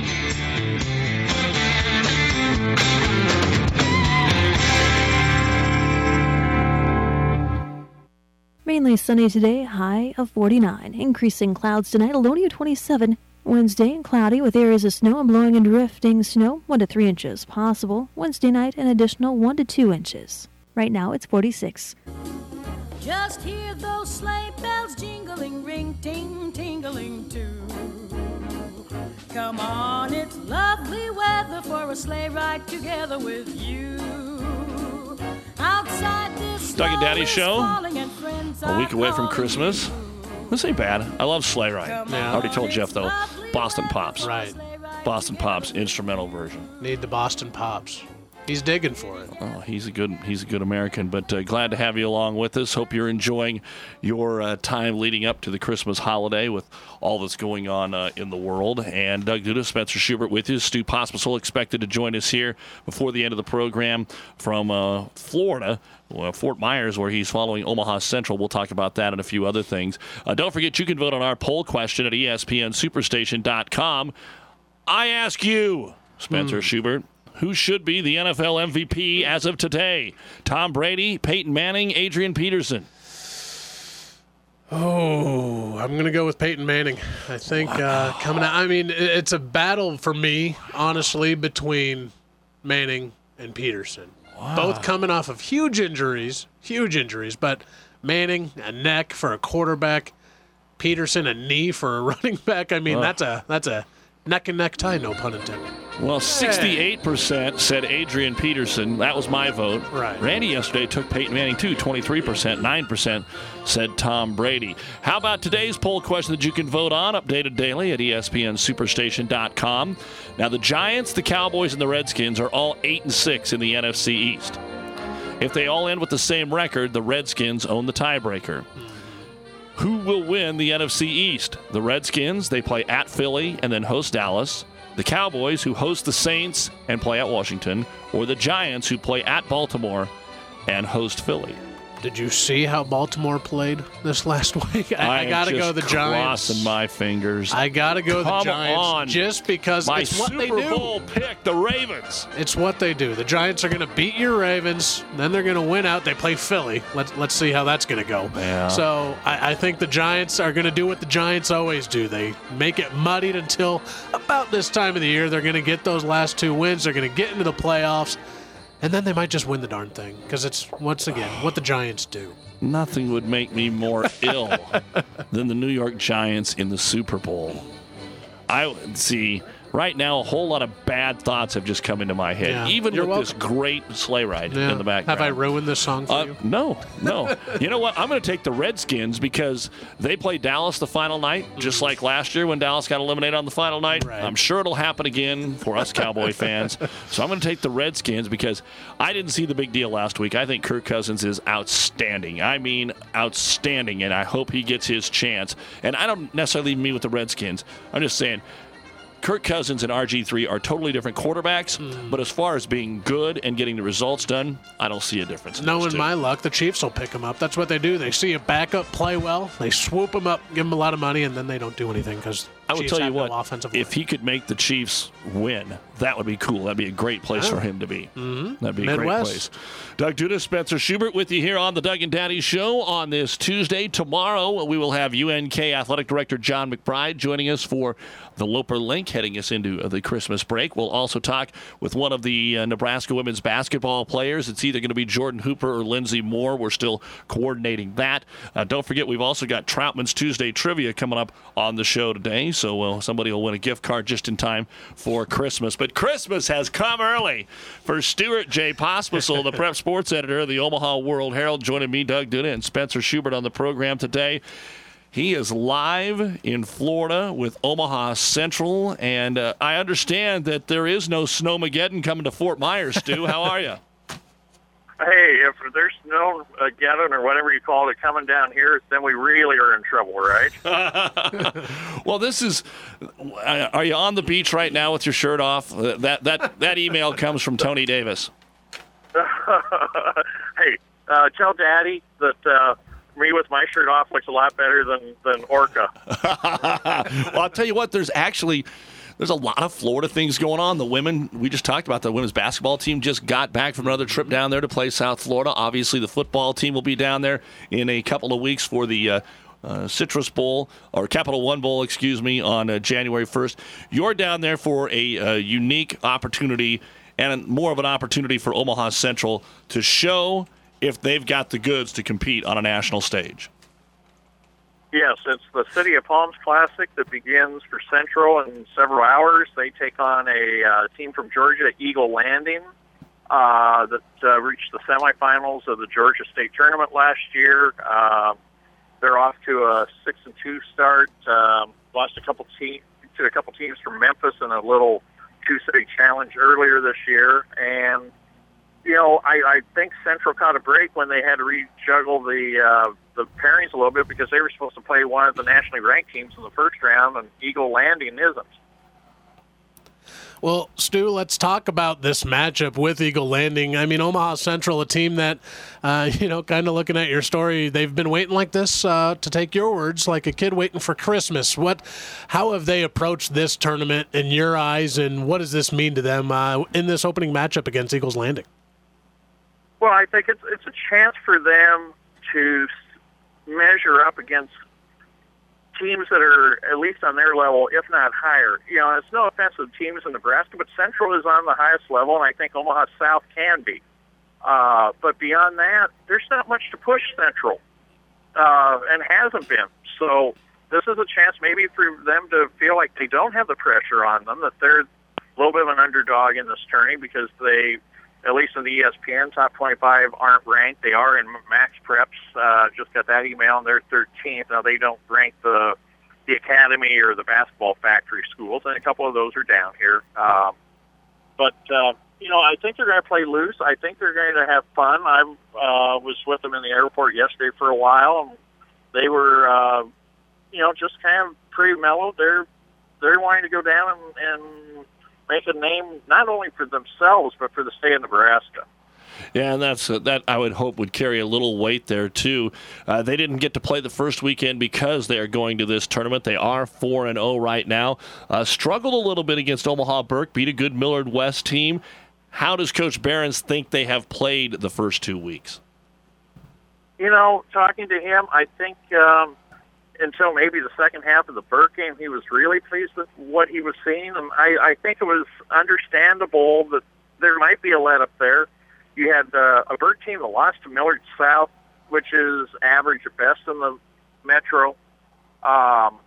Mainly sunny today, high of 49. Increasing clouds tonight, a low near 27. Wednesday, cloudy with areas of snow and blowing and drifting snow, 1 to 3 inches possible. Wednesday night, an additional 1 to 2 inches. Right now, it's 46. Just hear those sleigh bells jingling, ring, ting, tingling too. Come on, it's lovely weather for a sleigh ride together with you. Outside this Doug and Daddy show, a week away from Christmas. This ain't bad. I love Sleigh Ride. Yeah. I already told Jeff, though, Boston Pops. Right. Boston Pops instrumental version. Need the Boston Pops. He's digging for it. Oh, he's a good American. But glad to have you along with us. Hope you're enjoying your time leading up to the Christmas holiday with all that's going on in the world. And Doug Duda, Spencer Schubert with you. Stu Pospisil expected to join us here before the end of the program from Florida. Fort Myers, where he's following Omaha Central. We'll talk about that and a few other things. Don't forget, you can vote on our poll question at ESPNSuperstation.com. I ask you, Spencer Schubert, who should be the NFL MVP as of today? Tom Brady, Peyton Manning, Adrian Peterson? Oh, I'm going to go with Peyton Manning. I think coming out, I mean, it's a battle for me, honestly, between Manning and Peterson. Wow. Both coming off of huge injuries, but Manning, a neck for a quarterback, Peterson, a knee for a running back. I mean, that's a neck-and-neck tie, no pun intended. Well, 68% said Adrian Peterson. That was my vote. Right. Randy yesterday took Peyton Manning, too, 23%. 9% said Tom Brady. How about today's poll question that you can vote on, updated daily at ESPNSuperstation.com? Now, the Giants, the Cowboys, and the Redskins are all 8-6 in the NFC East. If they all end with the same record, the Redskins own the tiebreaker. Who will win the NFC East? The Redskins, they play at Philly and then host Dallas. The Cowboys, who host the Saints and play at Washington. Or the Giants, who play at Baltimore and host Philly. Did you see how Baltimore played this last week? I got to go the Giants. Crossing my fingers. I got to go the Giants on. Just because my it's what Super they do. Bowl pick, the Ravens. It's what they do. The Giants are going to beat your Ravens, then they're going to win out. They play Philly. Let's see how that's going to go. Yeah. So I think the Giants are going to do what the Giants always do. They make it muddied until about this time of the year. They're going to get those last 2 wins. They're going to get into the playoffs. And then they might just win the darn thing because it's, once again, what the Giants do. Nothing would make me more ill than the New York Giants in the Super Bowl. I would see right now a whole lot of bad thoughts have just come into my head, Yeah, even you're with this welcome. great sleigh ride in the background. Have I ruined this song for you? No. You know what? I'm going to take the Redskins because they play Dallas the final night, just like last year when Dallas got eliminated on the final night. Right. I'm sure it'll happen again for us Cowboy fans. So I'm going to take the Redskins because I didn't see the big deal last week. I think Kirk Cousins is outstanding. I mean, outstanding, and I hope he gets his chance. And I don't necessarily mean with the Redskins. I'm just saying, Kirk Cousins and RG3 are totally different quarterbacks, but as far as being good and getting the results done, I don't see a difference. Knowing my luck, the Chiefs will pick him up. That's what they do. They see a backup play well, they swoop him up, give him a lot of money, and then they don't do anything because I would tell you what, offensive if he could make the Chiefs win, that would be cool. That'd be a great place for him to be. Mm-hmm. That'd be a great place. Doug Duda, Spencer Schubert with you here on the Doug and Daddy Show on this Tuesday. Tomorrow, we will have UNK Athletic Director John McBride joining us for the Loper Link, heading us into the Christmas break. We'll also talk with one of the Nebraska women's basketball players. It's either going to be Jordan Hooper or Lindsey Moore. We're still coordinating that. Don't forget, we've also got Troutman's Tuesday Trivia coming up on the show today. So somebody will win a gift card just in time for Christmas. But Christmas has come early for Stuart J. Pospisil, the prep sports editor of the Omaha World Herald, joining me, Doug Duda, and Spencer Schubert on the program today. He is live in Florida with Omaha Central, and I understand that there is no Snowmageddon coming to Fort Myers, Stu. How are you? Hey, if there's no Geddon or whatever you call it coming down here, then we really are in trouble, right? Well, this is. Are you on the beach right now with your shirt off? That email comes from Tony Davis. Hey, tell Daddy that me with my shirt off looks a lot better than Orca. Well, I'll tell you what. There's a lot of Florida things going on. The women, we just talked about the women's basketball team just got back from another trip down there to play South Florida. Obviously, the football team will be down there in a couple of weeks for the Citrus Bowl, or Capital One Bowl, on January 1st. You're down there for a unique opportunity and more of an opportunity for Omaha Central to show if they've got the goods to compete on a national stage. Yes, it's the City of Palms Classic that begins for Central in several hours. They take on a team from Georgia, Eagle Landing, that reached the semifinals of the Georgia State Tournament last year. They're off to a 6-2 start. Lost a couple teams from Memphis in a little two-city challenge earlier this year, and I think Central caught a break when they had to rejuggle the pairings a little bit because they were supposed to play one of the nationally ranked teams in the first round, and Eagle Landing isn't. Well, Stu, let's talk about this matchup with Eagle Landing. I mean, Omaha Central, a team that, kind of looking at your story, they've been waiting like this, to take your words, like a kid waiting for Christmas. How have they approached this tournament in your eyes, and what does this mean to them in this opening matchup against Eagles Landing? Well, I think it's a chance for them to measure up against teams that are at least on their level, if not higher. It's no offense to the teams in Nebraska, but Central is on the highest level, and I think Omaha South can be. But beyond that, there's not much to push Central, and hasn't been. So this is a chance maybe for them to feel like they don't have the pressure on them, that they're a little bit of an underdog in this tourney because they, at least in the ESPN top 25, aren't ranked. They are in Max Preps. Just got that email, and they're 13th. Now, they don't rank the academy or the basketball factory schools, and a couple of those are down here. But I think they're going to play loose. I think they're going to have fun. I was with them in the airport yesterday for a while, and they were, just kind of pretty mellow. They're wanting to go down and make a name not only for themselves but for the state of Nebraska. Yeah, and that I would hope would carry a little weight there too. They didn't get to play the first weekend because they are going to this tournament. They are 4-0 right now. Struggled a little bit against Omaha Burke, beat a good Millard West team. How does Coach Behrens think they have played the first 2 weeks? Talking to him, I think until maybe the second half of the Burke game, he was really pleased with what he was seeing. And I think it was understandable that there might be a let-up there. You had a Burke team that lost to Millard South, which is average at best in the Metro. On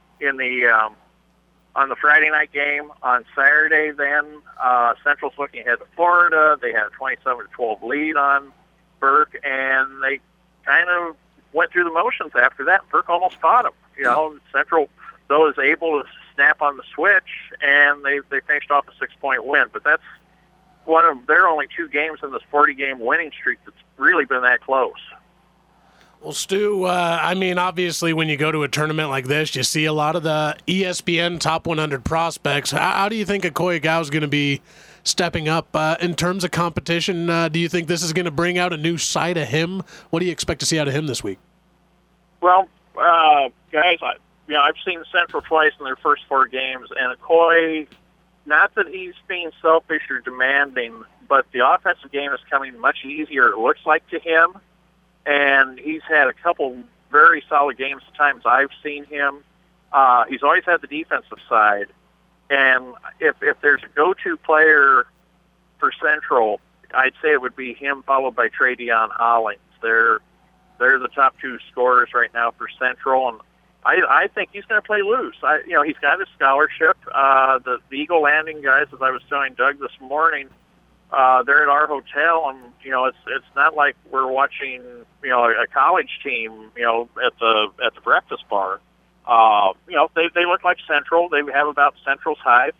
the Friday night game on Saturday, then Central's looking ahead to Florida. They had a 27-12 lead on Burke, and they kind of went through the motions after that. Burke almost caught them. Central, though, is able to snap on the switch, and they finished off a 6-point win. But that's one of their only 2 games in this 40-game winning streak that's really been that close. Well, Stu, obviously when you go to a tournament like this, you see a lot of the ESPN top 100 prospects. How do you think Okoye Gao is going to be stepping up in terms of competition? Do you think this is going to bring out a new side of him? What do you expect to see out of him this week? Well, guys, I've seen Central twice in their first 4 games, and Okoye, not that he's being selfish or demanding, but the offensive game is coming much easier, it looks like, to him. And he's had a couple very solid games the times I've seen him. He's always had the defensive side. And if there's a go-to player for Central, I'd say it would be him followed by Tradeon Hollings. They're the top 2 scorers right now for Central, and I think he's going to play loose. He's got a scholarship. The Eagle Landing guys, as I was telling Doug this morning, they're at our hotel, and it's not like we're watching a college team at the breakfast bar. They look like Central. They have about Central's height.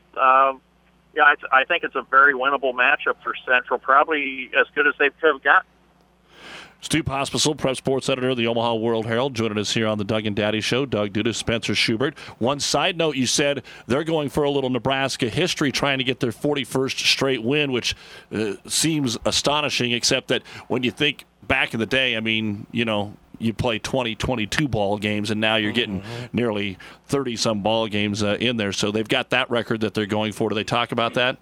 I think it's a very winnable matchup for Central, probably as good as they could have gotten. Stu Pospisil, Prep Sports Editor of the Omaha World Herald, joining us here on the Doug and Daddy Show. Doug Duda, Spencer Schubert. One side note, you said they're going for a little Nebraska history, trying to get their 41st straight win, which seems astonishing, except that when you think back in the day, you play 20, 22 ball games, and now you're getting nearly 30-some ball games in there. So they've got that record that they're going for. Do they talk about that?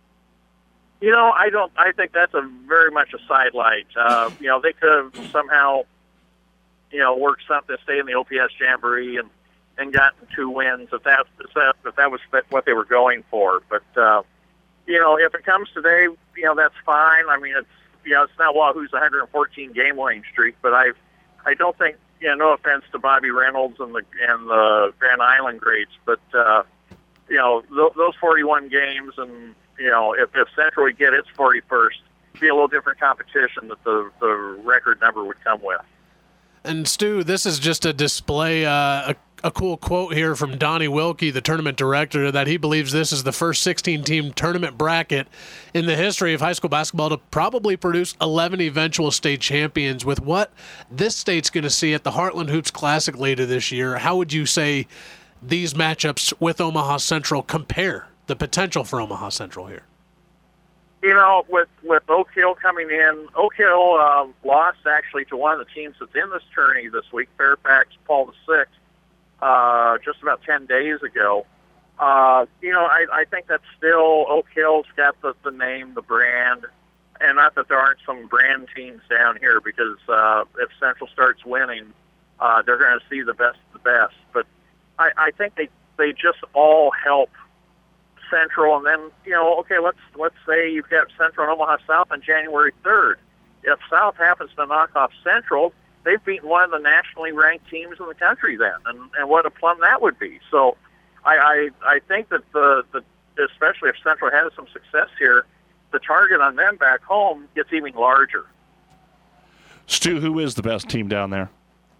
I think that's very much a sidelight. They could have somehow, worked something to stay in the OPS Jamboree and gotten 2 wins if that was what they were going for. But if it comes today, that's fine. It's not Wahoo's 114 game winning streak, but I don't think, no offense to Bobby Reynolds and the Grand Island greats, but those 41 games and. If Central would get its 41st, it'd be a little different competition that the record number would come with. And Stu, this is just a display, a a cool quote here from Donnie Wilkie, the tournament director, that he believes this is the first 16-team tournament bracket in the history of high school basketball to probably produce 11 eventual state champions. With what this state's going to see at the Heartland Hoops Classic later this year, how would you say these matchups with Omaha Central compare the potential for Omaha Central here? You know, with Oak Hill coming in, Oak Hill lost actually to one of the teams that's in this tourney this week, Fairfax Paul VI, just about 10 days ago. You know, I think that still Oak Hill's got the name, the brand, and not that there aren't some brand teams down here, because if Central starts winning, they're going to see the best of the best. But I think they just all help Central, and then, you know, okay, let's say you've got Central and Omaha South on January 3rd. If South happens to knock off Central, they've beaten one of the nationally ranked teams in the country then, and what a plum that would be. So I think that the especially if Central has some success here, the target on them back home gets even larger. Stu, who is the best team down there?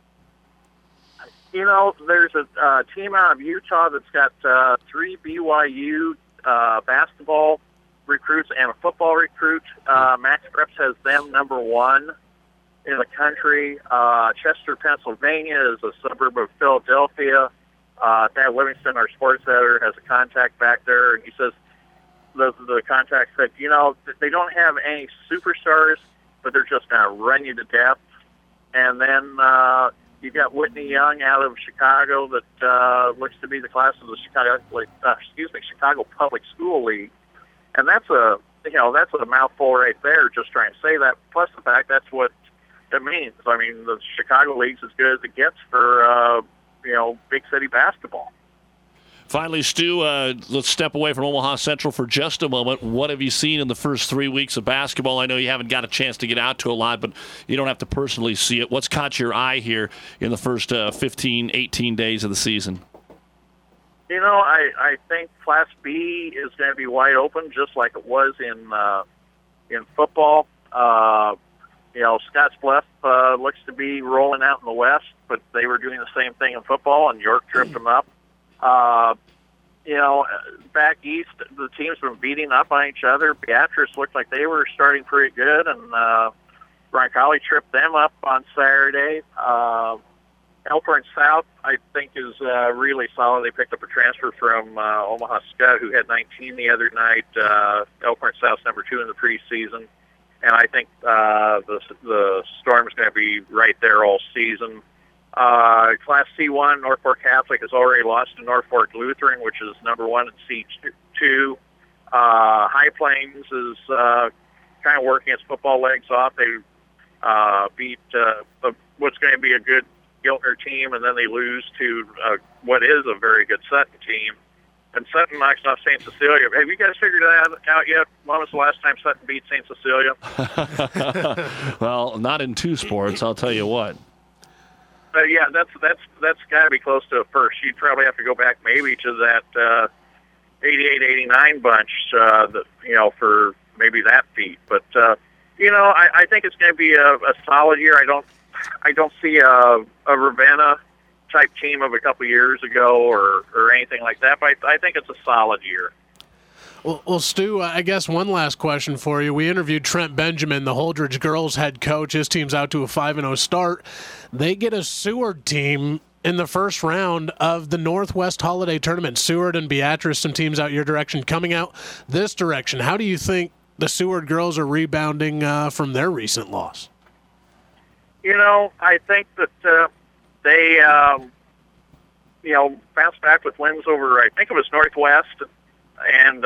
You know, there's a team out of Utah that's got 3 BYU basketball recruits and a football recruit. Max Preps has them number 1 in the country. Chester, Pennsylvania is a suburb of Philadelphia. Thad Livingston, our sports editor, has a contact back there, and he says the contact said, you know, they don't have any superstars, but they're just going to run you to death. And then you've got Whitney Young out of Chicago that looks to be the class of the Chicago Public School League, and that's a mouthful right there. Just trying to say that. Plus the fact that's what it means. I mean, the Chicago League's as good as it gets for big city basketball. Finally, Stu, let's step away from Omaha Central for just a moment. What have you seen in the first 3 weeks of basketball? I know you haven't got a chance to get out to a lot, but you don't have to personally see it. What's caught your eye here in the first 15, 18 days of the season? You know, I think Class B is going to be wide open, just like it was in football. Scottsbluff looks to be rolling out in the West, but they were doing the same thing in football, and York tripped them up. Back east, the teams been beating up on each other. Beatrice looked like they were starting pretty good, and Roncalli tripped them up on Saturday. Elkhorn South, I think, is really solid. They picked up a transfer from Omaha Scott, who had 19 the other night. Elkhorn South's number 2 in the preseason, and I think the Storm's going to be right there all season. Class C1, North Fork Catholic has already lost to North Fork Lutheran, which is number 1 in C2. High Plains is kind of working its football legs off. They beat what's going to be a good Giltner team, and then they lose to what is a very good Sutton team. And Sutton knocks off St. Cecilia. Have you guys figured that out yet? When was the last time Sutton beat St. Cecilia? Well, not in 2 sports, I'll tell you what. Yeah, that's got to be close to a first. You'd probably have to go back maybe to that 88-89 bunch, for maybe that feat. But I think it's going to be a solid year. I don't see a Ravenna type team of a couple years ago or anything like that. But I think it's a solid year. Well, Stu, I guess one last question for you. We interviewed Trent Benjamin, the Holdridge girls head coach. His team's out to a 5-0 start. They get a Seward team in the first round of the Northwest Holiday Tournament. Seward and Beatrice, some teams out your direction, coming out this direction. How do you think the Seward girls are rebounding from their recent loss? I think that they, bounced back with wins over, I think it was Northwest, and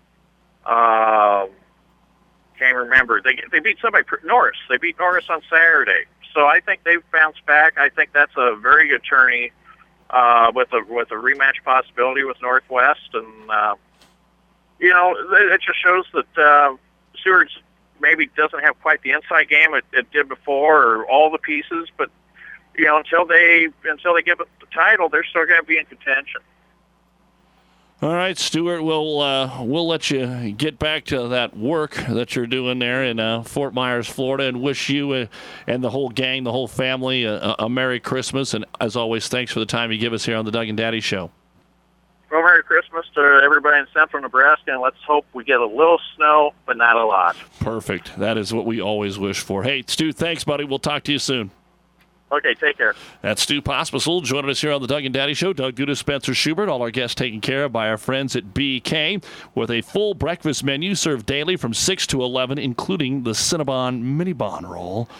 can't remember. They beat somebody, Norris. They beat Norris on Saturday. So I think they've bounced back. I think that's a very good tourney with a rematch possibility with Northwest, and it just shows that Seward's maybe doesn't have quite the inside game it did before, or all the pieces, but until they give it the title, they're still going to be in contention. All right, Stuart, we'll let you get back to that work that you're doing there in Fort Myers, Florida, and wish you and the whole gang, the whole family, a Merry Christmas. And as always, thanks for the time you give us here on the Doug and Daddy Show. Well, Merry Christmas to everybody in central Nebraska, and let's hope we get a little snow, but not a lot. Perfect. That is what we always wish for. Hey, Stu, thanks, buddy. We'll talk to you soon. Okay, take care. That's Stu Pospisil joining us here on the Doug and Daddy Show. Doug Duda, Spencer Schubert, all our guests taken care of by our friends at BK with a full breakfast menu served daily from 6 to 11, including the Cinnabon Mini Bon Roll.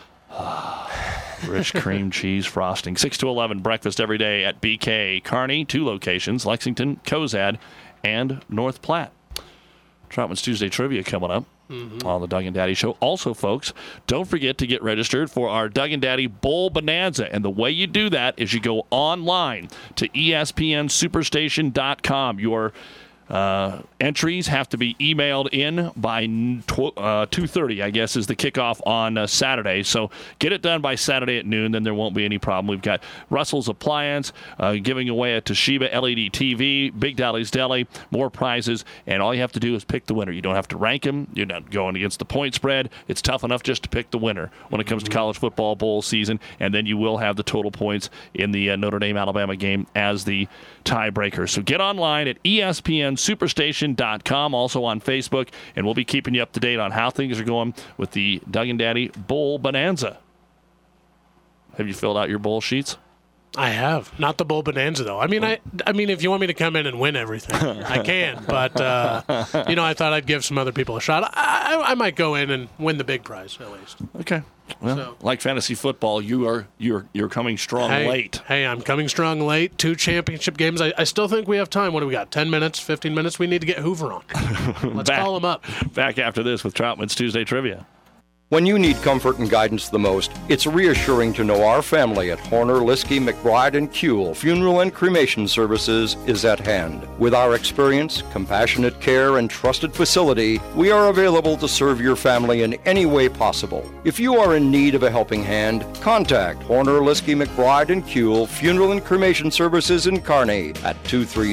Rich cream cheese frosting. 6 to 11 breakfast every day at BK. Kearney, 2 locations, Lexington, Cozad, and North Platte. Troutman's Tuesday Trivia coming up. On the Doug and Daddy Show. Also, folks, don't forget to get registered for our Doug and Daddy Bowl Bonanza. And the way you do that is you go online to ESPNSuperstation.com. Your entries have to be emailed in by 2:30, I guess, is the kickoff on Saturday. So get it done by Saturday at noon, then there won't be any problem. We've got Russell's Appliance, giving away a Toshiba LED TV, Big Dolly's Deli, more prizes, and all you have to do is pick the winner. You don't have to rank them. You're not going against the point spread. It's tough enough just to pick the winner when it comes to college football bowl season, and then you will have the total points in the Notre Dame-Alabama game as the tiebreaker. So get online at ESPNSuperstation.com, also on Facebook, and we'll be keeping you up to date on how things are going with the Doug and Daddy Bowl Bonanza. Have you filled out your bowl sheets? I have. Not the Bowl Bonanza, though. I mean, if you want me to come in and win everything, I can. But, I thought I'd give some other people a shot. I might go in and win the big prize, at least. Okay. Well, like fantasy football, you're coming strong late. Hey, I'm coming strong late. 2 championship games. I still think we have time. What do we got? 10 minutes, 15 minutes? We need to get Hoover on. Let's call him up. Back after this with Troutman's Tuesday Trivia. When you need comfort and guidance the most, it's reassuring to know our family at Horner, Liskey, McBride, and Kuehl Funeral and Cremation Services is at hand. With our experience, compassionate care, and trusted facility, we are available to serve your family in any way possible. If you are in need of a helping hand, contact Horner, Liskey, McBride, and Kuehl Funeral and Cremation Services in Kearney at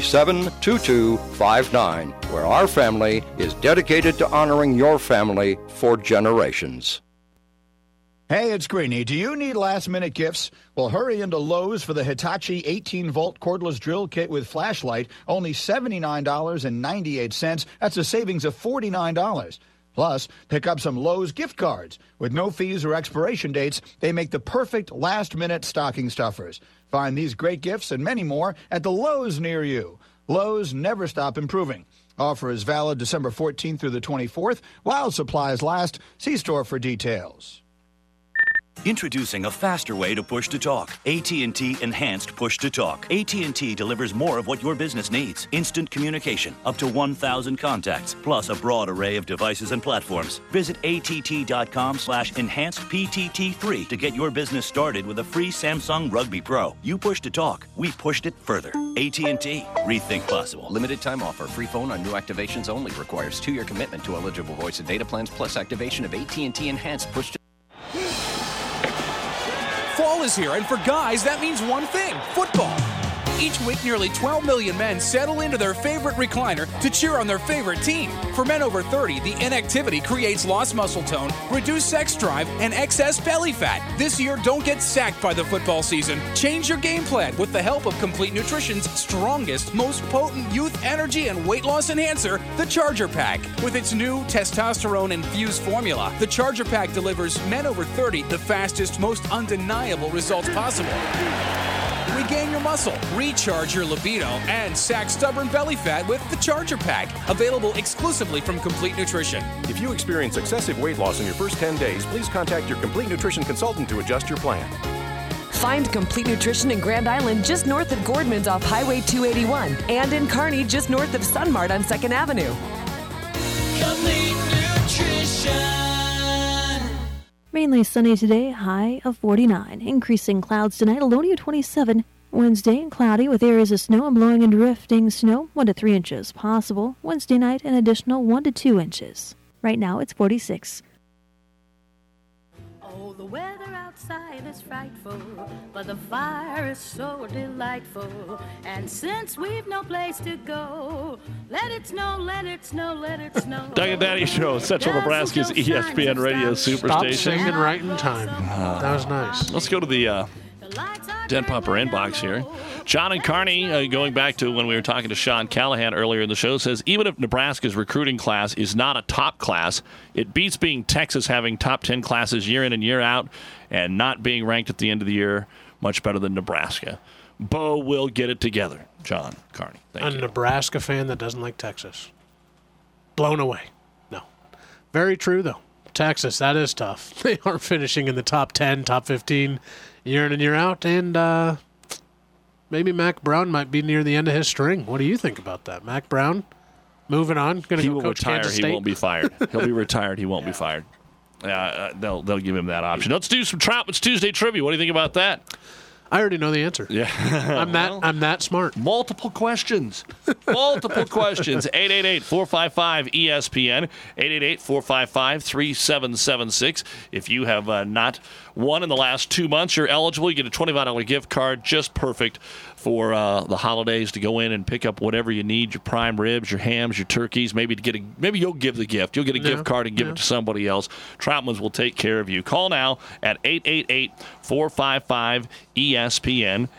237-2259, where our family is dedicated to honoring your family for generations. Hey, it's Greeny. Do you need last-minute gifts? Well, hurry into Lowe's for the Hitachi 18-volt cordless drill kit with flashlight, only $79.98. That's a savings of $49. Plus, pick up some Lowe's gift cards. With no fees or expiration dates, they make the perfect last-minute stocking stuffers. Find these great gifts and many more at the Lowe's near you. Lowe's never stop improving. Offer is valid December 14th through the 24th. While supplies last, see store for details. Introducing a faster way to push-to-talk. AT&T Enhanced Push-to-Talk. AT&T delivers more of what your business needs. Instant communication, up to 1,000 contacts, plus a broad array of devices and platforms. Visit att.com/enhancedptt3 to get your business started with a free Samsung Rugby Pro. You push-to-talk, we pushed it further. AT&T, rethink possible. Limited time offer. Free phone on new activations only. Requires 2-year commitment to eligible voice and data plans plus activation of AT&T Enhanced Push-to-Talk. Fall is here, and for guys, that means one thing: football. Each week, nearly 12 million men settle into their favorite recliner to cheer on their favorite team. For men over 30, the inactivity creates lost muscle tone, reduced sex drive, and excess belly fat. This year, don't get sacked by the football season. Change your game plan with the help of Complete Nutrition's strongest, most potent youth energy and weight loss enhancer, the Charger Pack. With its new testosterone-infused formula, the Charger Pack delivers men over 30 the fastest, most undeniable results possible. Regain your muscle, recharge your libido, and sack stubborn belly fat with the Charger Pack. Available exclusively from Complete Nutrition. If you experience excessive weight loss in your first 10 days, please contact your Complete Nutrition consultant to adjust your plan. Find Complete Nutrition in Grand Island just north of Gordman's off Highway 281 and in Kearney just north of Sunmart on 2nd Avenue. Complete Nutrition. Mainly sunny today, high of 49. Increasing clouds tonight, a low near 27. Wednesday, cloudy with areas of snow and blowing and drifting snow, 1 to 3 inches possible. Wednesday night, an additional 1 to 2 inches. Right now, it's 46. Oh, the weather outside is frightful, but the fire is so delightful. And since we've no place to go, let it snow, let it snow, let it snow. Doug and Daddy Show, Central Nebraska's ESPN radio superstation. Stop singing right in time. That was nice. Let's go to the Den Pumper inbox here. John and Kearney, going back to when we were talking to Sean Callahan earlier in the show, says even if Nebraska's recruiting class is not a top class, it beats being Texas having top 10 classes year in and year out and not being ranked at the end of the year much better than Nebraska. Bo will get it together. John Kearney. Thank you. Nebraska fan that doesn't like Texas. Blown away. No. Very true, though. Texas, that is tough. They are finishing in the top 10, top 15 year in and year out, and maybe Mac Brown might be near the end of his string. What do you think about that? Mac Brown, moving on, going to go coach retire. Kansas State? He won't be fired. He'll be retired. He won't be fired. They'll give him that option. Let's do some Troutman's Tuesday trivia. What do you think about that? I already know the answer. Yeah. I'm that smart. Multiple questions. Multiple questions. 888-455-ESPN. 888-455-3776. If you have not won in the last 2 months, you're eligible. You get a $25 gift card, just perfect for the holidays to go in and pick up whatever you need, your prime ribs, your hams, your turkeys. Maybe you'll give the gift. You'll get a gift card and give it to somebody else. Troutman's will take care of you. Call now at 888-455-ESPN.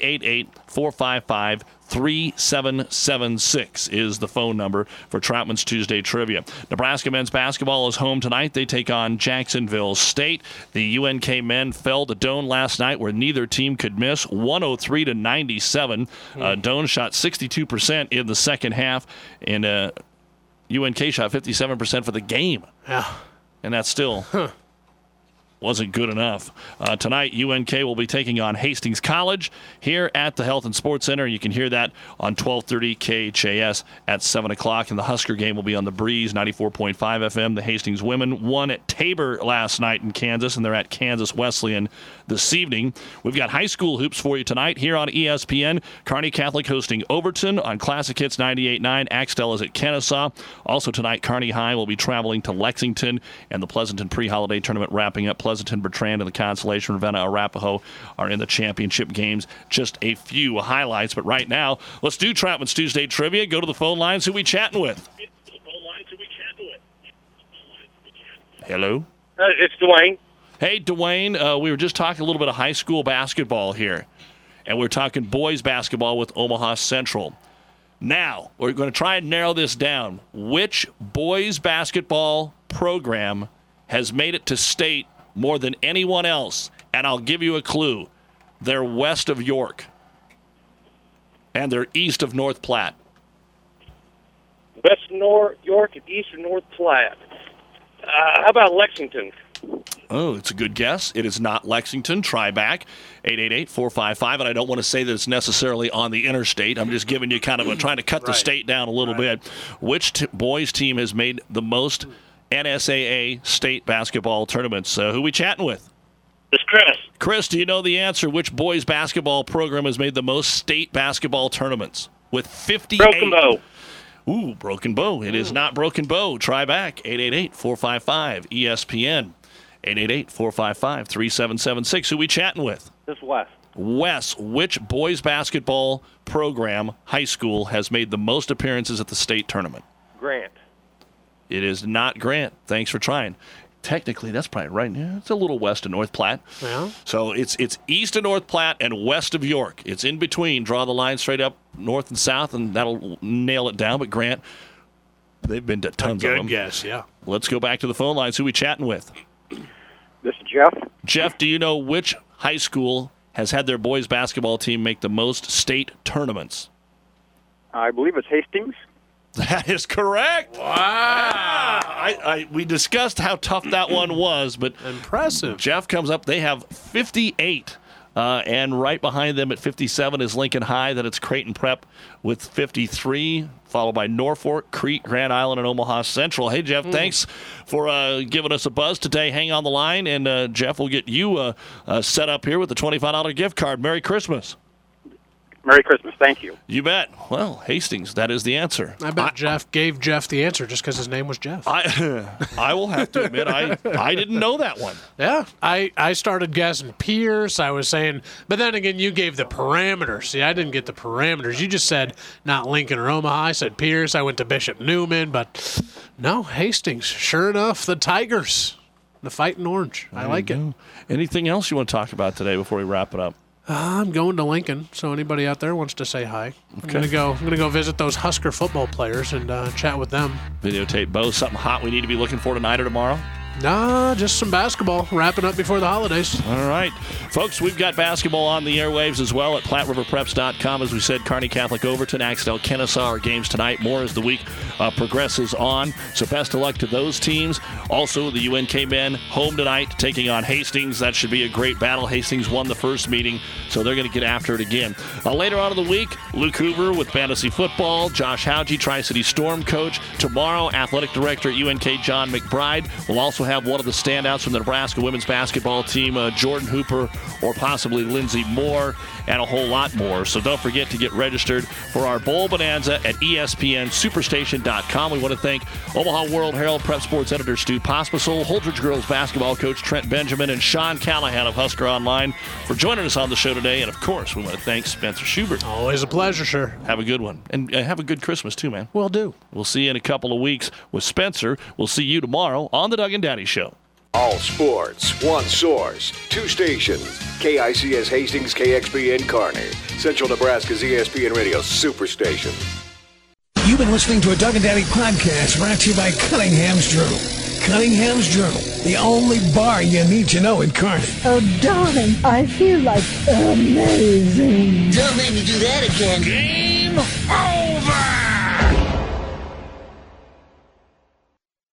888-455-3776 is the phone number for Troutman's Tuesday Trivia. Nebraska men's basketball is home tonight. They take on Jacksonville State. The UNK men fell to Doane last night where neither team could miss, 103-97. Doane shot 62% in the second half, and UNK shot 57% for the game. Yeah. And that's still... wasn't good enough. Tonight, UNK will be taking on Hastings College here at the Health and Sports Center. You can hear that on 1230 KHAS at 7 o'clock. And the Husker game will be on the Breeze, 94.5 FM. The Hastings women won at Tabor last night in Kansas, and they're at Kansas Wesleyan this evening. We've got high school hoops for you tonight here on ESPN. Kearney Catholic hosting Overton on Classic Hits 98.9. Axtell is at Kennesaw. Also tonight, Kearney High will be traveling to Lexington, and the Pleasanton pre-holiday tournament wrapping up. Pleasanton, Bertrand, and the Consolation Ravenna Arapahoe are in the championship games. Just a few highlights, but right now, let's do Troutman's Tuesday Trivia. Go to the phone lines. Who we chatting with? Hello? It's Dwayne. Hey, Dwayne. We were just talking a little bit of high school basketball here, and we're talking boys basketball with Omaha Central. Now, we're going to try and narrow this down. Which boys basketball program has made it to state more than anyone else? And I'll give you a clue. They're west of York. And they're east of North Platte. West York and east of North Platte. How about Lexington? Oh, it's a good guess. It is not Lexington. Try back. 888-455. And I don't want to say that it's necessarily on the interstate. I'm just giving you kind of trying to cut the state down a little bit. Which boys team has made the most NSAA state basketball tournaments? Who we chatting with? It's Chris. Chris, do you know the answer? Which boys basketball program has made the most state basketball tournaments? With 58. Broken Bow. Ooh, Broken Bow. It is not Broken Bow. Try back. 888-455-ESPN. 888-455-3776. Who we chatting with? This is Wes. Wes, which boys basketball program, high school, has made the most appearances at the state tournament? Grant. It is not Grant. Thanks for trying. Technically, that's probably right. Yeah, it's a little west of North Platte. Yeah. So it's east of North Platte and west of York. It's in between. Draw the line straight up north and south, and that'll nail it down. But Grant, they've been to tons of them. Good guess, yeah. Let's go back to the phone lines. Who we chatting with? This is Jeff. Jeff, do you know which high school has had their boys basketball team make the most state tournaments? I believe it's Hastings. That is correct. Wow. We discussed how tough that one was, but impressive. Jeff comes up. They have 58, and right behind them at 57 is Lincoln High. Then it's Creighton Prep with 53, followed by Norfolk, Crete, Grand Island, and Omaha Central. Hey, Jeff, thanks for giving us a buzz today. Hang on the line, and Jeff will get you set up here with the $25 gift card. Merry Christmas. Merry Christmas. Thank you. You bet. Well, Hastings, that is the answer. I bet Jeff gave Jeff the answer just because his name was Jeff. I will have to admit, I didn't know that one. Yeah, I started guessing Pierce. I was saying, but then again, you gave the parameters. See, I didn't get the parameters. You just said not Lincoln or Omaha. I said Pierce. I went to Bishop Newman, but no, Hastings. Sure enough, the Tigers, the Fighting Orange. I like it. Anything else you want to talk about today before we wrap it up? I'm going to Lincoln, so anybody out there wants to say hi. Okay. I'm gonna go visit those Husker football players and chat with them. Videotape both. Something hot we need to be looking for tonight or tomorrow? Nah, just some basketball. Wrapping up before the holidays. All right. Folks, we've got basketball on the airwaves as well at PlatteRiverPreps.com. As we said, Kearney Catholic Overton, Axtell, Kennesaw are games tonight. More as the week progresses on. So best of luck to those teams. Also, the UNK men home tonight taking on Hastings. That should be a great battle. Hastings won the first meeting, so they're going to get after it again. Later on in the week, Luke Hoover with fantasy football. Josh Hauge, Tri-City Storm coach. Tomorrow, athletic director at UNK, John McBride. We'll also have one of the standouts from the Nebraska women's basketball team, Jordan Hooper or possibly Lindsey Moore, and a whole lot more. So don't forget to get registered for our Bowl Bonanza at ESPNSuperstation.com. We want to thank Omaha World Herald Prep Sports editor Stu Pospisil, Holdridge girls basketball coach Trent Benjamin, and Sean Callahan of Husker Online for joining us on the show today. And, of course, we want to thank Spencer Schubert. Always a pleasure, sir. Have a good one. And have a good Christmas, too, man. Will do. We'll see you in a couple of weeks with Spencer. We'll see you tomorrow on the Doug and Daddy Show. All sports, one source, two stations. KICS Hastings, KXPN Kearney. Central Nebraska's ESPN Radio Superstation. You've been listening to a Doug and Daddy podcast brought to you by Cunningham's Journal. Cunningham's Journal, the only bar you need to know in Kearney. Oh, darling, I feel like amazing. Don't make me do that again. Game